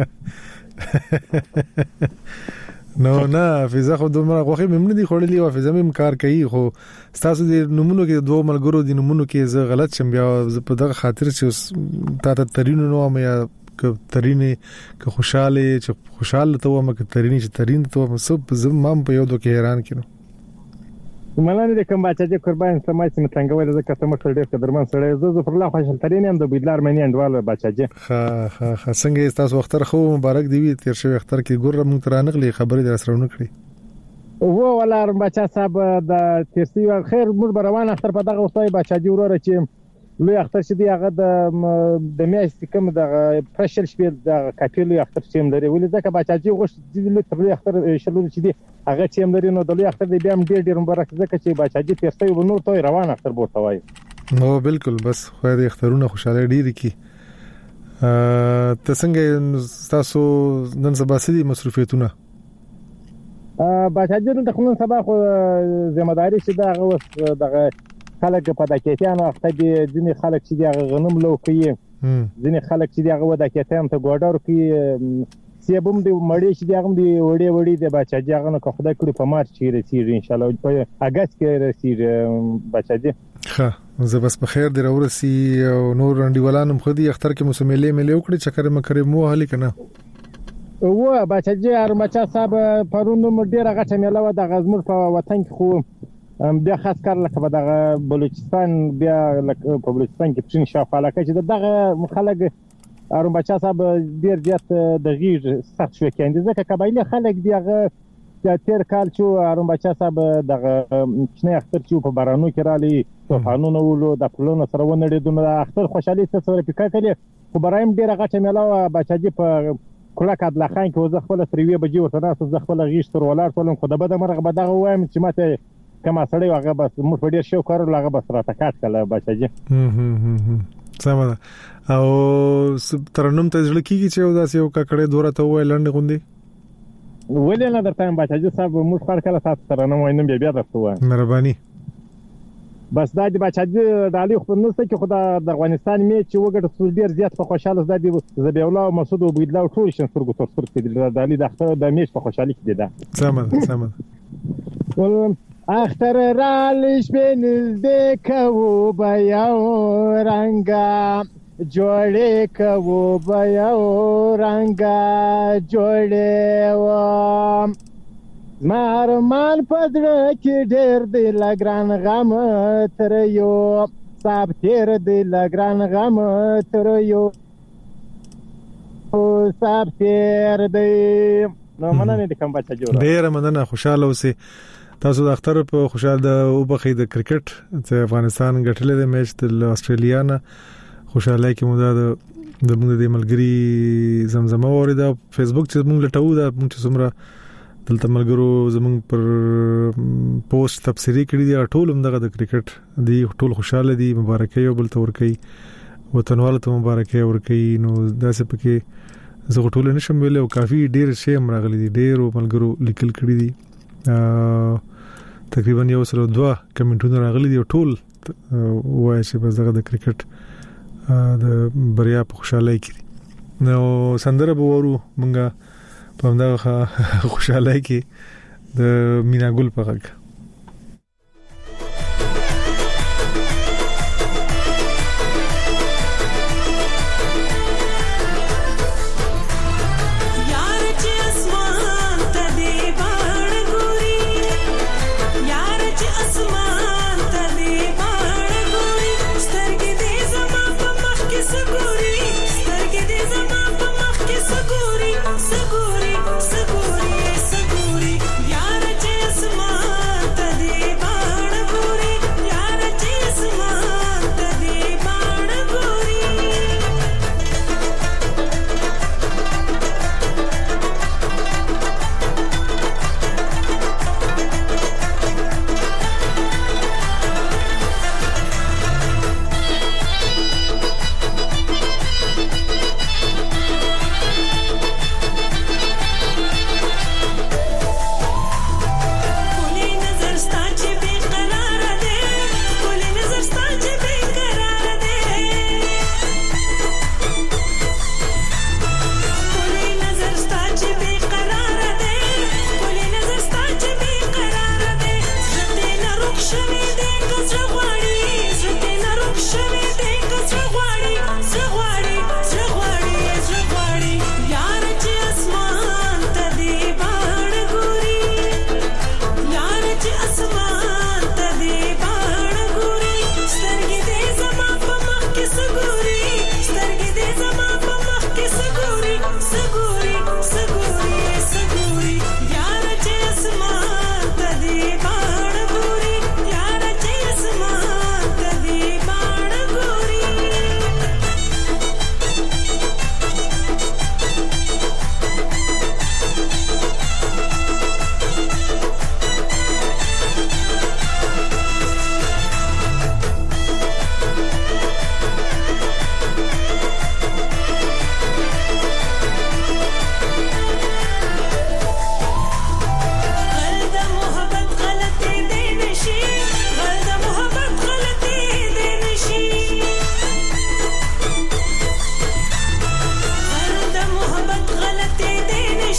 نو نه فیزا خو دومره غوخه ممنه دي خړلې او فیزا مم کار کوي خو تاسو د نمونه کې دوه ملګرو د نمونه کې زه غلط شم بیا په دغه خاطر چې تاسو ترینو نو مې ک ترینه ک خوشاله چې خوشاله ته ومه ک ترینه چې ترینه ته ومه سب زمام په یو دوه کې حیران کینو.
ملانه کوم بچاجي قربان سمای چې متنګول زکه ته مخ ډېر قدرمن سره زه پر لا خوشاله ترینه هم د بيدلار مې انډوال بچاجي.
ها څنګه تاسو وختر خو مبارک دی وی تیر شوی اختر کې ګور مونږ ترانغلی خبرې در سره ونکړي.
وو ولا بچا صاحب د تیرسی خیر موږ روان اختر په دغه وستای بچاجي وروره چې لوی اختر چې دی هغه د میاشتې کوم د پرشل شپې د کاپیلو اختر چې مدري ولې ځکه بچاجي غوښ د لوی اختر شلول چې دی هغه چې مدري نو د لوی اختر دی بیا هم ډېر مبارک ځکه چې بچاجي تیرسی ونور ته روان اختر بوته وای.
نو بالکل بس خو دې اخترونه خوشاله ډېر کی. ته څنګه تاسو نن سبا سړي مصروفیتونه
بچاجي د خپل سبا خو ذمہ داری چې دغه دغه خلک په دکېتانو وخت دي ځینې خلک چې دغه غنم لو کوي ځینې خلک چې دغه و دکېتان ته ګوډر کوي سیبم دی مړی چې دغه دی وړي د بچاجي هغه نو خدای کړی په مارچ کې رسیږي ان شاء الله په اگست کې رسیږي بچاجي.
ښه زه بس په خیر دی ورسي او نور انډیوالانم خو دي اختر کې موسمېلې ملي وکړي چکر مکرې مو هلي کنه
و بچاجي ارمچا صاحب پرونو ډیره غټه میله و د غزمر په وطن کې خو بیا خاص کار لکه په دغه بلوچستان بیا په بلوچستان کې پښین شاوخوا علاقه چې دغه خلک ارمچا صاحب ډیر زیات د غیر سخت شو کېند ځکه قبایلی خلک دیغه د تیر کال چې ارمچا صاحب دغه چنه اختر چې په بارانو کې رالي طوفانونه ولو د پلونو سره ونړېدو نو اختر خوشحالي سره پکا کړي خو برایم ډیره غټه میله بچاجي په کله کډلا خان کې وځ خپل تریوي بجې ورته ناس ز خپل غیش تر ولار ټولم خو د بده مرغه به دغه وایم چې ماته کما سړی هغه بس موږ په ډیر شو کارو هغه بس راته کاټ کله بچاجي.
سمه او ترنم ته ځل کیږي چې داسې یو ککړې دوره ته وای لنډ غوندي
ولې نه درته بچاجي صاحب موږ خپل کله تاسو ترنم واینم بیا درته وای
مهرباني
بس دا د بچاجي د علي خو نوسته کې خدا د افغانستان میچ چې وګړي ډیر زیات په خوشاله زده زبی الله او مسعود او بيدلا ټول شن سرګو تر سر کې د علي د اختر د میچ په خوشحالي کې ده.
سمه
اختر رالیش بنزدې کوو بیا رنگا جوړې کوو بیا رنگا جوړې و مارمان پدړه کې ډېر دی لګران غم تر یو صاحب تیر دی لګران غم تر یو صاحب تیر دی. نو مننه د کوم بچا جوړه
ډېر مننه خوشاله اوسئ تاسو د اختر په خوشاله د وبخې د کرکټ چې افغانستان ګټلې د میچ د استرالیا نه خوشاله کې مو د موږ د ملګری زمزمه اوریدا فیسبوک چې موږ لټاو دا موږ څومره دلته ملګرو زموږ پر پوسټ تبصری کړی دی ټول هم دغه د کرکټ دی ټول خوشاله دي مبارکي او بل تور کوي وطنوالو ته مبارکي ورکوي نو داسې پکې زه ټول نشم ویل او کافي ډیر شی مرغلي دي ډیر ملګرو لیکل کړی دي تقریبا یو سره دوه کمنټونه راغلي دي ټول وایي چې بس دغه د کرکټ د بریا په خوشاله کې نو سندره به ورو مونږه په دغه خوشاله کې د مینا ګل په غږ
اسمان ته دی باڼ ګوري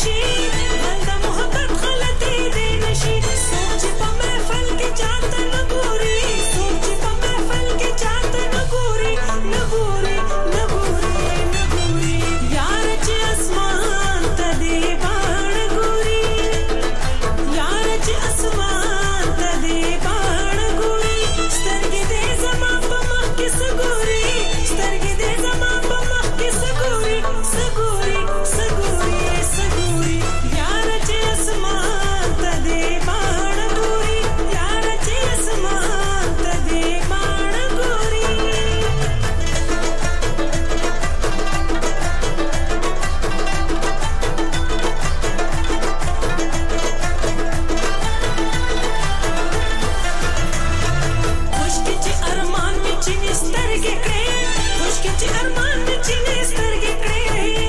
نشي غل د محبت غلطي دي نشي سوچ په محفل کې چاته نګوري سوچ په محفل کې چاته نګوري نګوري نګوري نګوري یار چې اسمان ته دی باڼ ګوري یار چې اسمان ته دی باڼ ګوري سترګې دې زما په مخ کې سګوري سترګې دې زما په مخ کې سګوري سګوري سګوري سګوري یار چې اسمان ته دی باڼ ګوري یار چې اسمان ته دی باڼ ګوري خوشکی چې ارمان می چینه سترګې کړې خوشکی چې ارمان می چینه سترګې کړې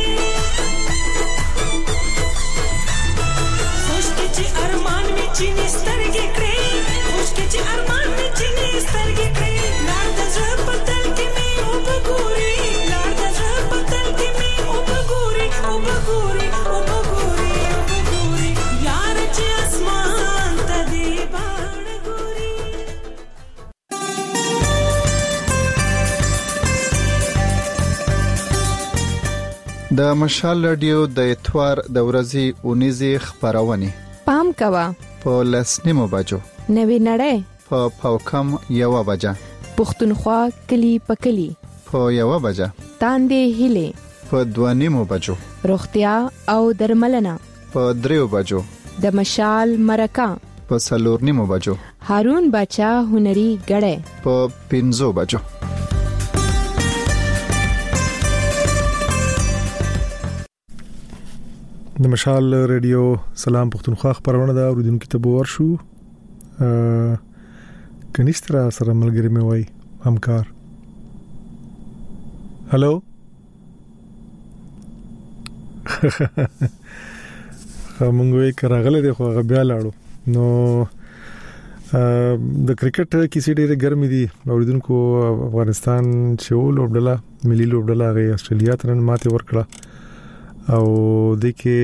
خوشکی چې ارمان می چینه سترګې کړې خوشکی چې ارمان می چینه سترګې کړې لار د زړه په تل کې می وګوري لار د زړه په تل کې می وګوري وګوري وګوري وګوري یار چې اسمان ته دی باڼ ګوري
د مشال رادیو د اتوار د ورځې 19 خبرونه
پام کوا
په لسنیمو بجو
نوی نړۍ
په پاوکم یو بجه
پښتونخوا کلی پکلی
په یو بجه
تاندې هله
په دوانیمو بجو
روغتیا او درملنه
په دریو بجو
د مشال مرکه
په سلورنیمو بجو
هارون بچا هنري غړې
په 5 بجو
د مشال ریډیو سلام پښتونخوا خبرونه دا اوریدونکو ته بور شو کنيسترا سره ملګری مې وای همکار هالو موږ یې کراغله دی خو بیا لاړو نو د کرکټ کیسې ډېره ګرمي دي اوریدونکو افغانستان چې ولوبډله ملي لوبډله غي استرالیا ته ماته ورکړه او د کې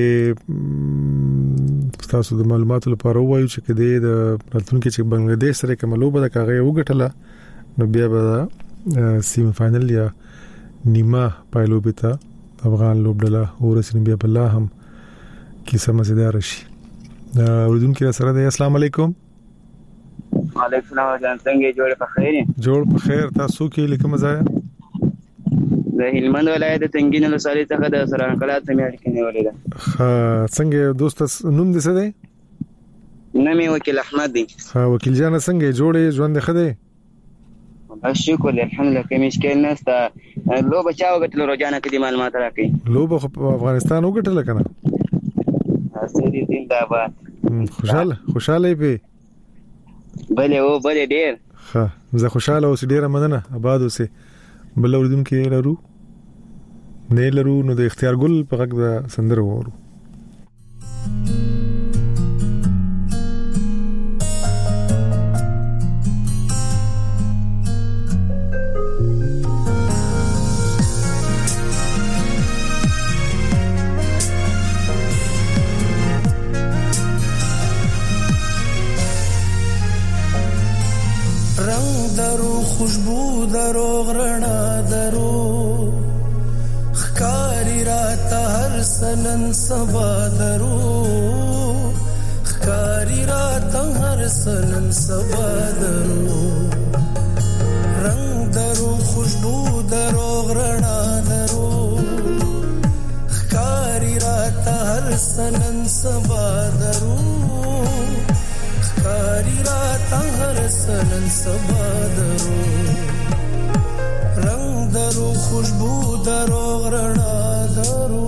تاسو د معلوماتو لپاره وایو چې کده د راتلونکي چې بنگلاديش سره کوم لوبه د کاغه وګټله نو بیا به سیمی فائنل یا نیمه پایلو بتا افغان لوبډله ورسېن بیا بل هم کیسه مزیدار شي اوریدونکو سره د السلام علیکم
وعلیکم السلام جان څنګه جوړ په خیر
جوړ په خیر تاسو کې لیکم ځای
د هلمند ولایت تنګین لسالي څخه د سران کلات میاړ کې نیولې ده
څنګه دوست نوم دې څه دی
نمي وکیل احمد دی
وکیل جان څنګه جوړې ژوند خده
شکر الحمدلله کې مشکل نشته لو بچاو غټل روزانه کې معلومات راکې
لو په افغانستان وګټل کنه
اسې دې زنده‌باد
خوشاله به
بله او بله ډیر
ها زه خوشاله اوس ډیره مننه آباد اوسه بل اوریدونکو لرو نه لرو نو د اختیار ګل په غږ د سندره وورو
خوشبو درو غرنا درو خکاری راتا هر سنن سبا درو خکاری راتا هر سنن سبا درو رنگ درو خوشبو درو غرنا درو خکاری راتا هر سنن سبا درو خکاری راتا هر سنن سبا درو رنگ درو خوشبو درو غرنا درو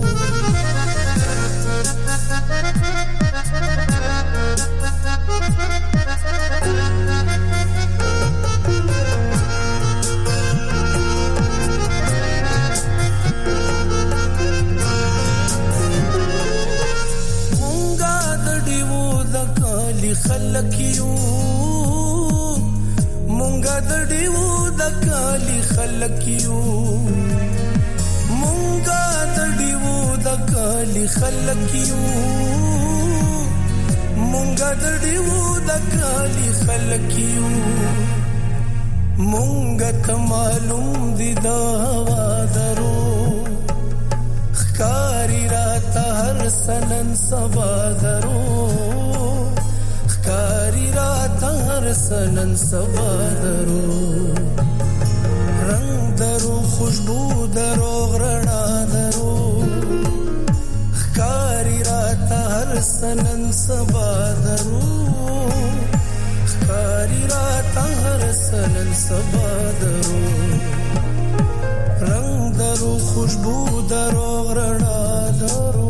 خلکیو مونږه د ډیو د کالی خلکیو مونږه د ډیو د کلی خلک یو مونږه د دیو د کلی خلک یو مونږه ته معلوم دي دا هوا درو خکاری رات هر سنن سبا درو خکاری رات هر سنن سبا درو رنگ درو خوشبو درو غرنا درو خکاری رات هر سنن سبا درو خکاری رات هر سنن سبا درو رنگ درو خوشبو درو غرنا درو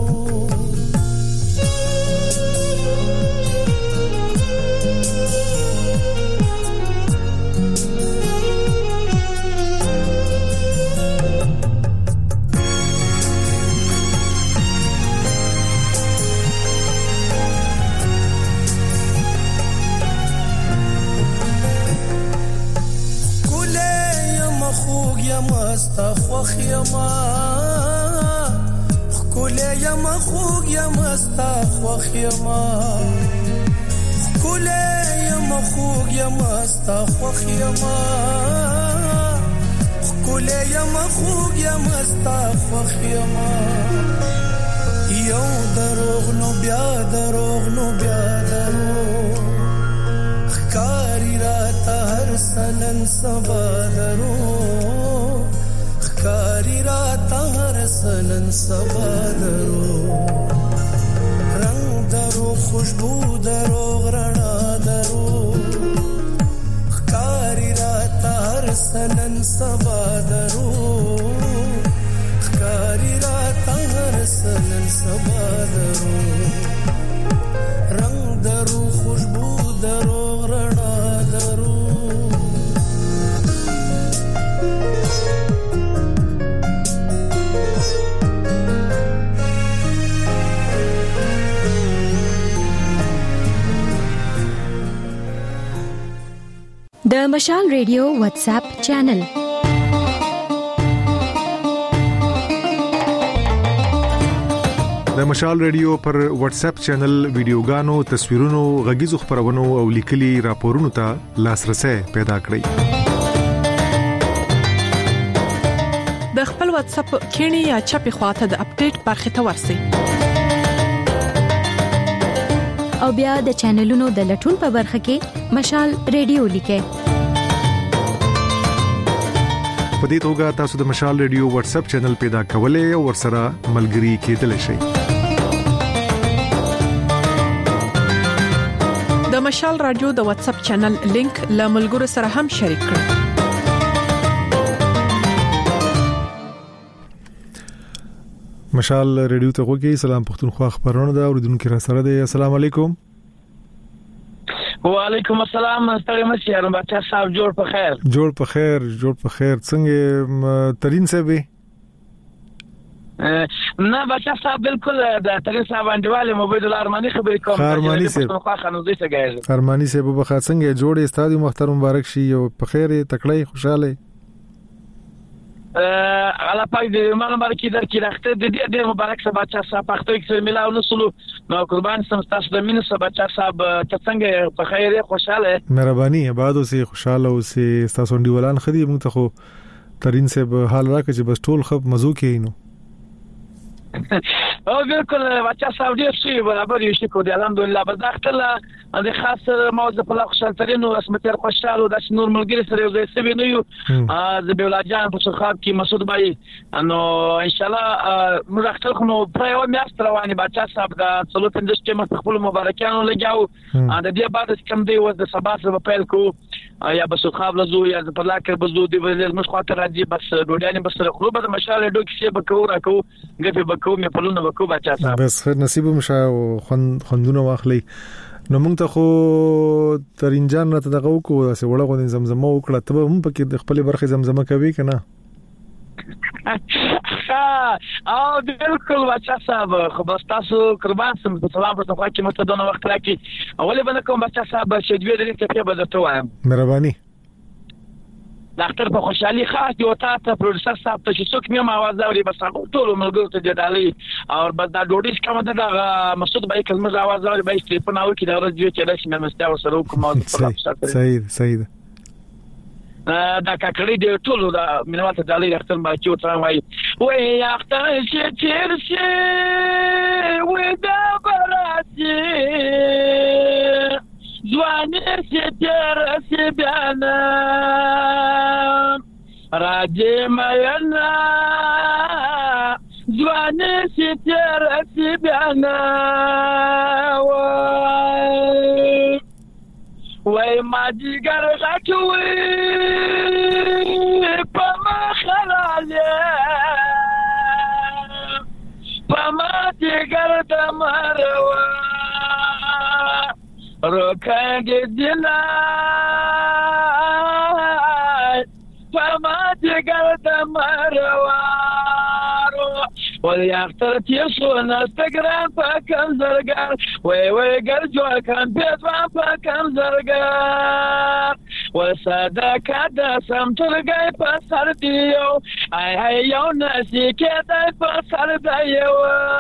مستا خوخ یما خکوله یما خوگ یما ستا خوخ یما خکوله یما خوگ یما ستا خوخ یما خکوله یما خوگ یما ستا خوخ یما یو دروغ نو بیا دروغ نو بیا دروغ خکاری رات هر سنن سبا دروغ خکاری رات هر سنن سبا درو رنگ درو خوشبو درو غرنا درو خکاری رات هر سنن سبا درو خکاری رات هر سنن سبا درو رنگ درو خوشبو درو غرنا درو
د مشال ریډیو واتس اپ چینل
د مشال ریډیو پر واتس اپ چینل ویډیوګانو تصویرونو غږیزو خبرونو او لیکلي راپورونو ته لاسرسي پیدا کړئ
د خپل واتس اپ کینی یا چپی خواته د اپډیټ برخه ته ورسئ
او بیا د چینلونو د لټون په برخه کې مشال ریډیو لیکه
په دې توګه تاسو د مشال ریډیو واتس اپ چینل پیدا کولای او ورسره ملګري کېدلی شئ
د مشال رادیو د واتس اپ چینل لینک له ملګرو سره هم شریک کړئ
مشال ریډیو ته وګورئ سلام پښتونخوا خبرونه دا اوریدونکو را سره دی السلام علیکم
وعلیکم السلام ستړي مشه یارم بچا صاحب جوړ په خیر څنګه
ترين صاحب
نه بچا صاحب بالکل د ترين صاحب انډیواله مبید الارمانی خبرې کوم
خارمانی صاحب په څنګه جوړ استاد محترم مبارک شي او په خیر تکړه خوشاله
الله پاک دې مالمر کې درکې راخته دې ډېر مبارک صاحب بچا صاحب پښتو کې ملاو نسلو نو قربان سم تاسو د مين صاحب بچا صاحب ته څنګه په خیر خوشاله
مهرباني آباد اوسې خوشاله اوسې تاسو انډیولان خدي موږ ته خو ترين صاحب حال راکړي چې بس ټول خپ مزو کې نو
او بالکل بچا صاحب دې شي برابر یو شي کو دي الحمدلله بداخله د خاص موضوع په خپل ترين او رسمت خوشاله د نور ملګری سره یو ځای سوي نه یو د بولادجان په څخه کې مسعود بای نو ان شاء الله موږ خپل نو پرایو میاشت رواني بچا صاحب د څلو پندشته خپل مبارکانو لګاو د دې بعد کوم دی و د سبا سره پیل کو یا بس خپل زو یا په لاکه بزو دی مش خاطر راځي بس ډوډۍ بس خو به مشاله ډوکې به کو راکو غفه به کو مې پلونه وکړو بچا صاحب
بس خیر نصیب مشه خوندونه واخلي نو موږ ته خو ترینجان راته دغه وکړو چې وړه غو زمزمه وکړه ته هم پکې د خپل برخه زمزمه کوي کنه
او بالکل بچا صاحب خو بس تاسو قربان سم په سلام پر تاسو کې متدونه وخت راکې اولې باندې کوم بچا صاحب چې دوی درې ته به درته وایم
مهرباني
ډاکټر په خوشحالي خاص دی او تاسو پروډوسر صاحب ته چې څوک مې आवाज اوري بس ټول ملګرو ته ډالۍ او بس دا ډوډۍ کوم دا مسعود بھائی کلمه आवाज اوري بھائی ټلیفون او کې دا ورځ چې راشي مې مستا وسره کوم
صحیح
دا کاکړي دی ټول دا مینواته ډالۍ راځم با چې وتره وای وې اختر چې چیرشه وې دا براسي ځواني چې ترسي بیان راځي مېنا ځواني چې ترسي بیان وای ما دیګر راټوي په مخاله په ما دیګر د مروا روکانګ دینا په ما دیګر د مروا ولې اختر تیسو نستګرام په کم زرګر وای ګرځو کم په په کم زرګر وصدقه د سم ترګای په سر دیو آی یو نسی کې د په سر دیو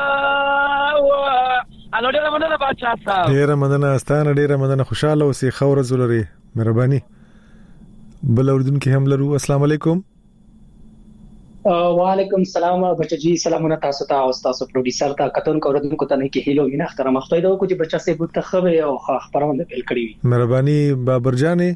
الو ډیره مننه بچا صاحب
ډیره مننه استانه ډیره مننه خوشاله اوسې خور زولري مهرباني بل اوردونکو هم لرو السلام علیکم
وعلیکم السلام بچجی سلامونه تاسو ته او تاسو پروډوسر ته کتون کوردونکو ته نه کې هیلو وینه اختر مختوي دا کوم چې بچا سه بوت خبره او خبرونه پیل کړی
مهرباني بابر جانې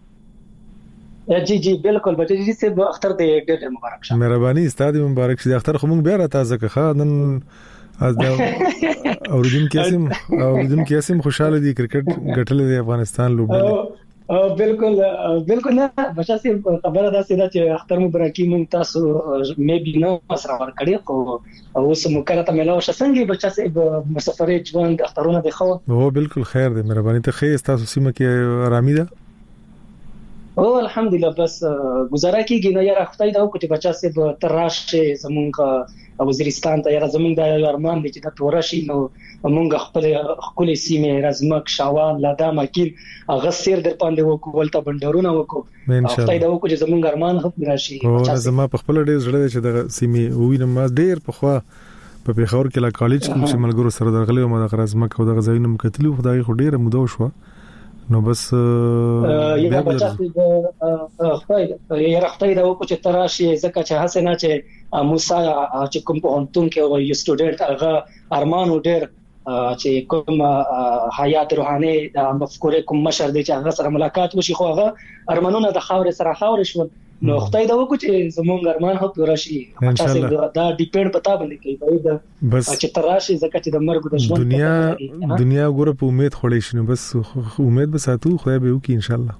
جی بالکل بچجی سے اختر دې ډېر مبارک شه
مهرباني استاد مبارک شه اختر خو مونږ بیا را تازه که نن از دا اوریدونکو اسیم خوشاله دي کرکټ ګټل دی افغانستان لوبډله
بالکل نه بچا سي خبره دا سیده چې اختر مبارکي مون تاسو مې بینو سره ورکړی خو اوس مکرته ملو شسنګي بچا سي مسافرې ژوند اخترونه دی خو
هو بالکل خیر دی مهرباني ته خیر تاسو سیمه کې آرامي ده
او الحمدلله بس گزاره کیږي نو یاره خدای دا وکړي بچا سي تراشه زمونږ وزیرستان ته یاره زمونږ د ارمان دي چې د تورشي نو مونږ خپل سیمه رزمک شاوان لادا مکین غسیر در باندې وکړو ولته بندرونه وکړو خدای دا وکړي زمونږ ارمان خپل راشي
او زما په خپل ډیر زړه چې د سیمه وینم ما ډیر په خوا په پیښور کې لا کالج کې چې ملګرو سره درغلي او د رزمک او د غزاینم کتلو خدای خو ډیر مودو شو نو بس
یا بچا خدای دا وکړي چې تراشي زکه چې حسنه چې موسی چې کوم په انتون کې او یو سټوډنټ هغه ارمان ډیر چې کوم حیات روحاني د مفکوره کوم مشر دی چې هغه سره ملاقات وشي خو هغه ارمانونه د خاور سره خاور شو نو خدای دا وکړي چې زمونږ ارمان هو پوره شي دا ډیپند پتا باندې کوي دا چې تراشي زکه چې د مرګ د ژوند
دنیا ګوره په امید خړې شنو بس امید به ساتو خدای به وکړي ان شاء الله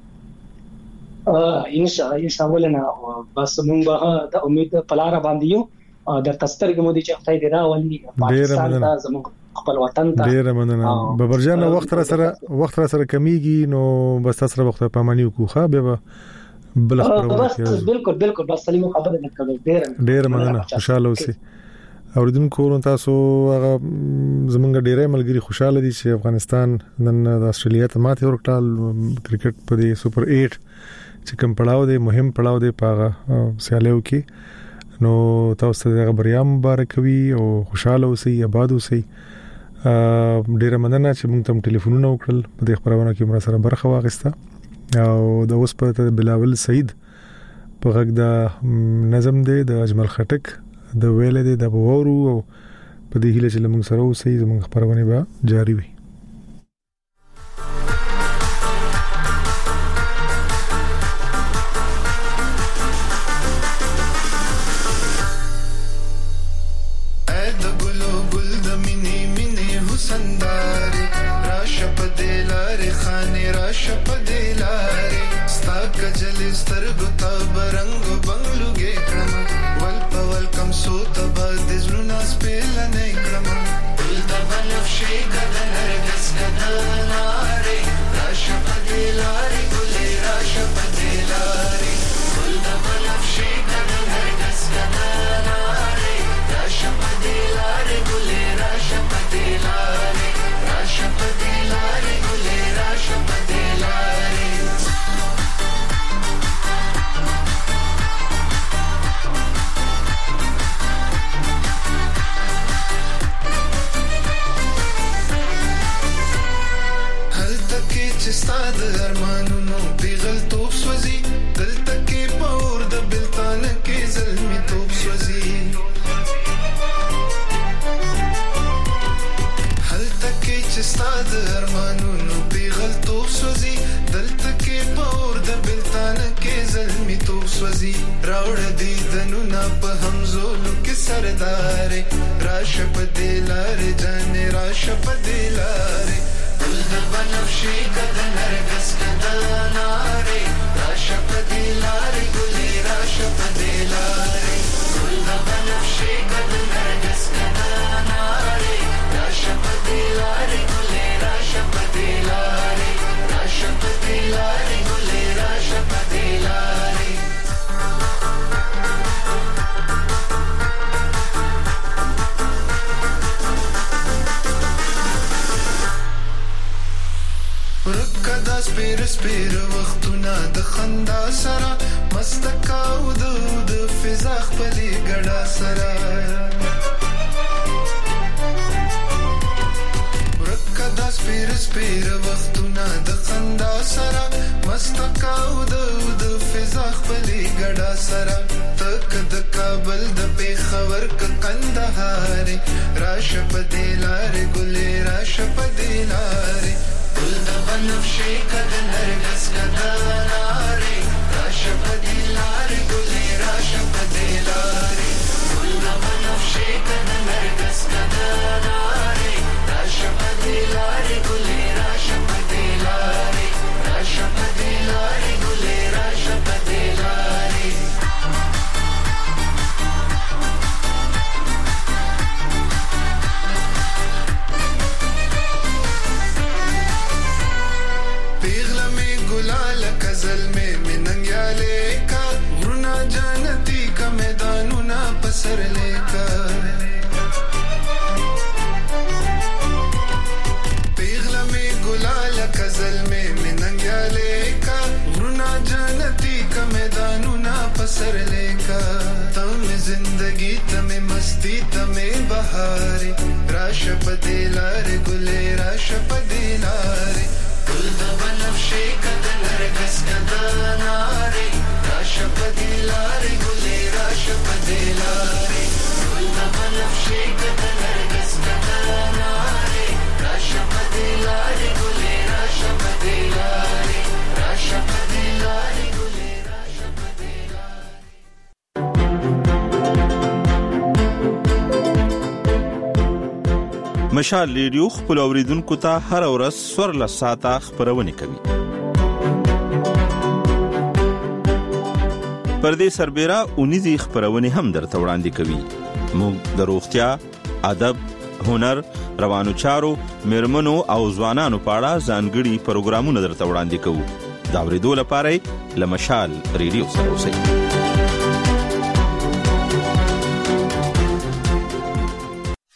ان شاء الله نه بس مونږ به د امید پلار باندې یو د تسترګ مو دي چې خدای دې راولي پاکستان ته زموږ خپل وطن ته
ډیر مننه ببرجان وخت را سره کمیږي نو بس تاسو سره وخت پامانی وکړه به بل خبره
بالکل بس سلیم خبره نه کوي
ډیر مننه خوشاله اوسئ اوریدونکو تاسو هغه زمونږ ډیره ملګری خوشاله دي چې افغانستان نن د استرالیا ته ماته ورکړل کرکټ په دې سپر 8 چې کوم پړاو دی مهم پړاو دی په سیالیو کې نو تاسو ته بریا مبارک وي او خوشاله اوسئ آباد اوسئ ډیره مننه چې موږ ته ټلیفونونه وکړل په دې خبرونه کې موږ سره برخه واغسته او د اوس په بلاول سعید په غږ د نظم دی د اجمل خټک د ویل دی د بوورو او په دې هیله چې موږ سره اوسئ زموږ خبرونه به جاری وي
چې ستاد ارمانونو پیغلتوب سوزي دلته کې پور د بلتانه کې زلمی توب سوزي راوړ دې دنونه په همزولو کې سردارې راشه په دې لارې جانې راشه په دې لارې ګل د بنفشي کده نرګس کده نارې راشه په دې لارې ګلې راشه په دې لارې ګل د بنفشي کده نرګس کده نارې راشه په دې لارې ګلې راشه په دې لارې راشه په دې لارې ګلې راشه په دې لارې ورکدا سپیر وختونه د خندا سره مستکاو د فضا خپلې ګډا سره ورکدا سپیر وختونه د خندا سره مستکاو د فضا خپلې ګډا سره تک د کابل د پیښور ک کندهار راشه په دې لارې ګلې راشه په دې لارې ګل د بنفشي کده نرګس کده نارې راشه په دې لارې ګلې راشه په دې لارې ګل د بنفشي کده نرګس کده نارې راشه په دې لارې ګلې راشه په دې لارې راشه په دې لارې ګلې راشه په دې لارې کزل میں مننگیا لے کا غرنا جانتی کا میدانونا پسر لے کا پیغلا میں گلال کزل میں مننگیا لے کا غرنا جانتی کا میدانونا پسر لے کا تم زندگی تمہیں مستی تمہیں بہارے راش پدے لارے گلے راش پدے لارے ګل د بنفشي کده نرګس کده نارې راشه په دې لارې ګلې راشه په دې لارې ګل د بنفشي کده نرګس کده نارې راشه په دې لارې ګلې راشه په دې لارې راشه په دې لارې ګلې راشه په دې لارې
مشال ریډیو خپل اوریدونکو ته هر ورځ سور له ساعته خبرونه کوي. پردې سربېره اونیزي خبرونه هم درته وړاندې کوي. موږ د روغتیا، ادب، هنر، روانو چارو، میرمنو او ځوانانو په اړه ځانګړي پروګرامونه درته وړاندې کوو. دا ورېدو لپاره له مشال ریډیو سره اوسئ.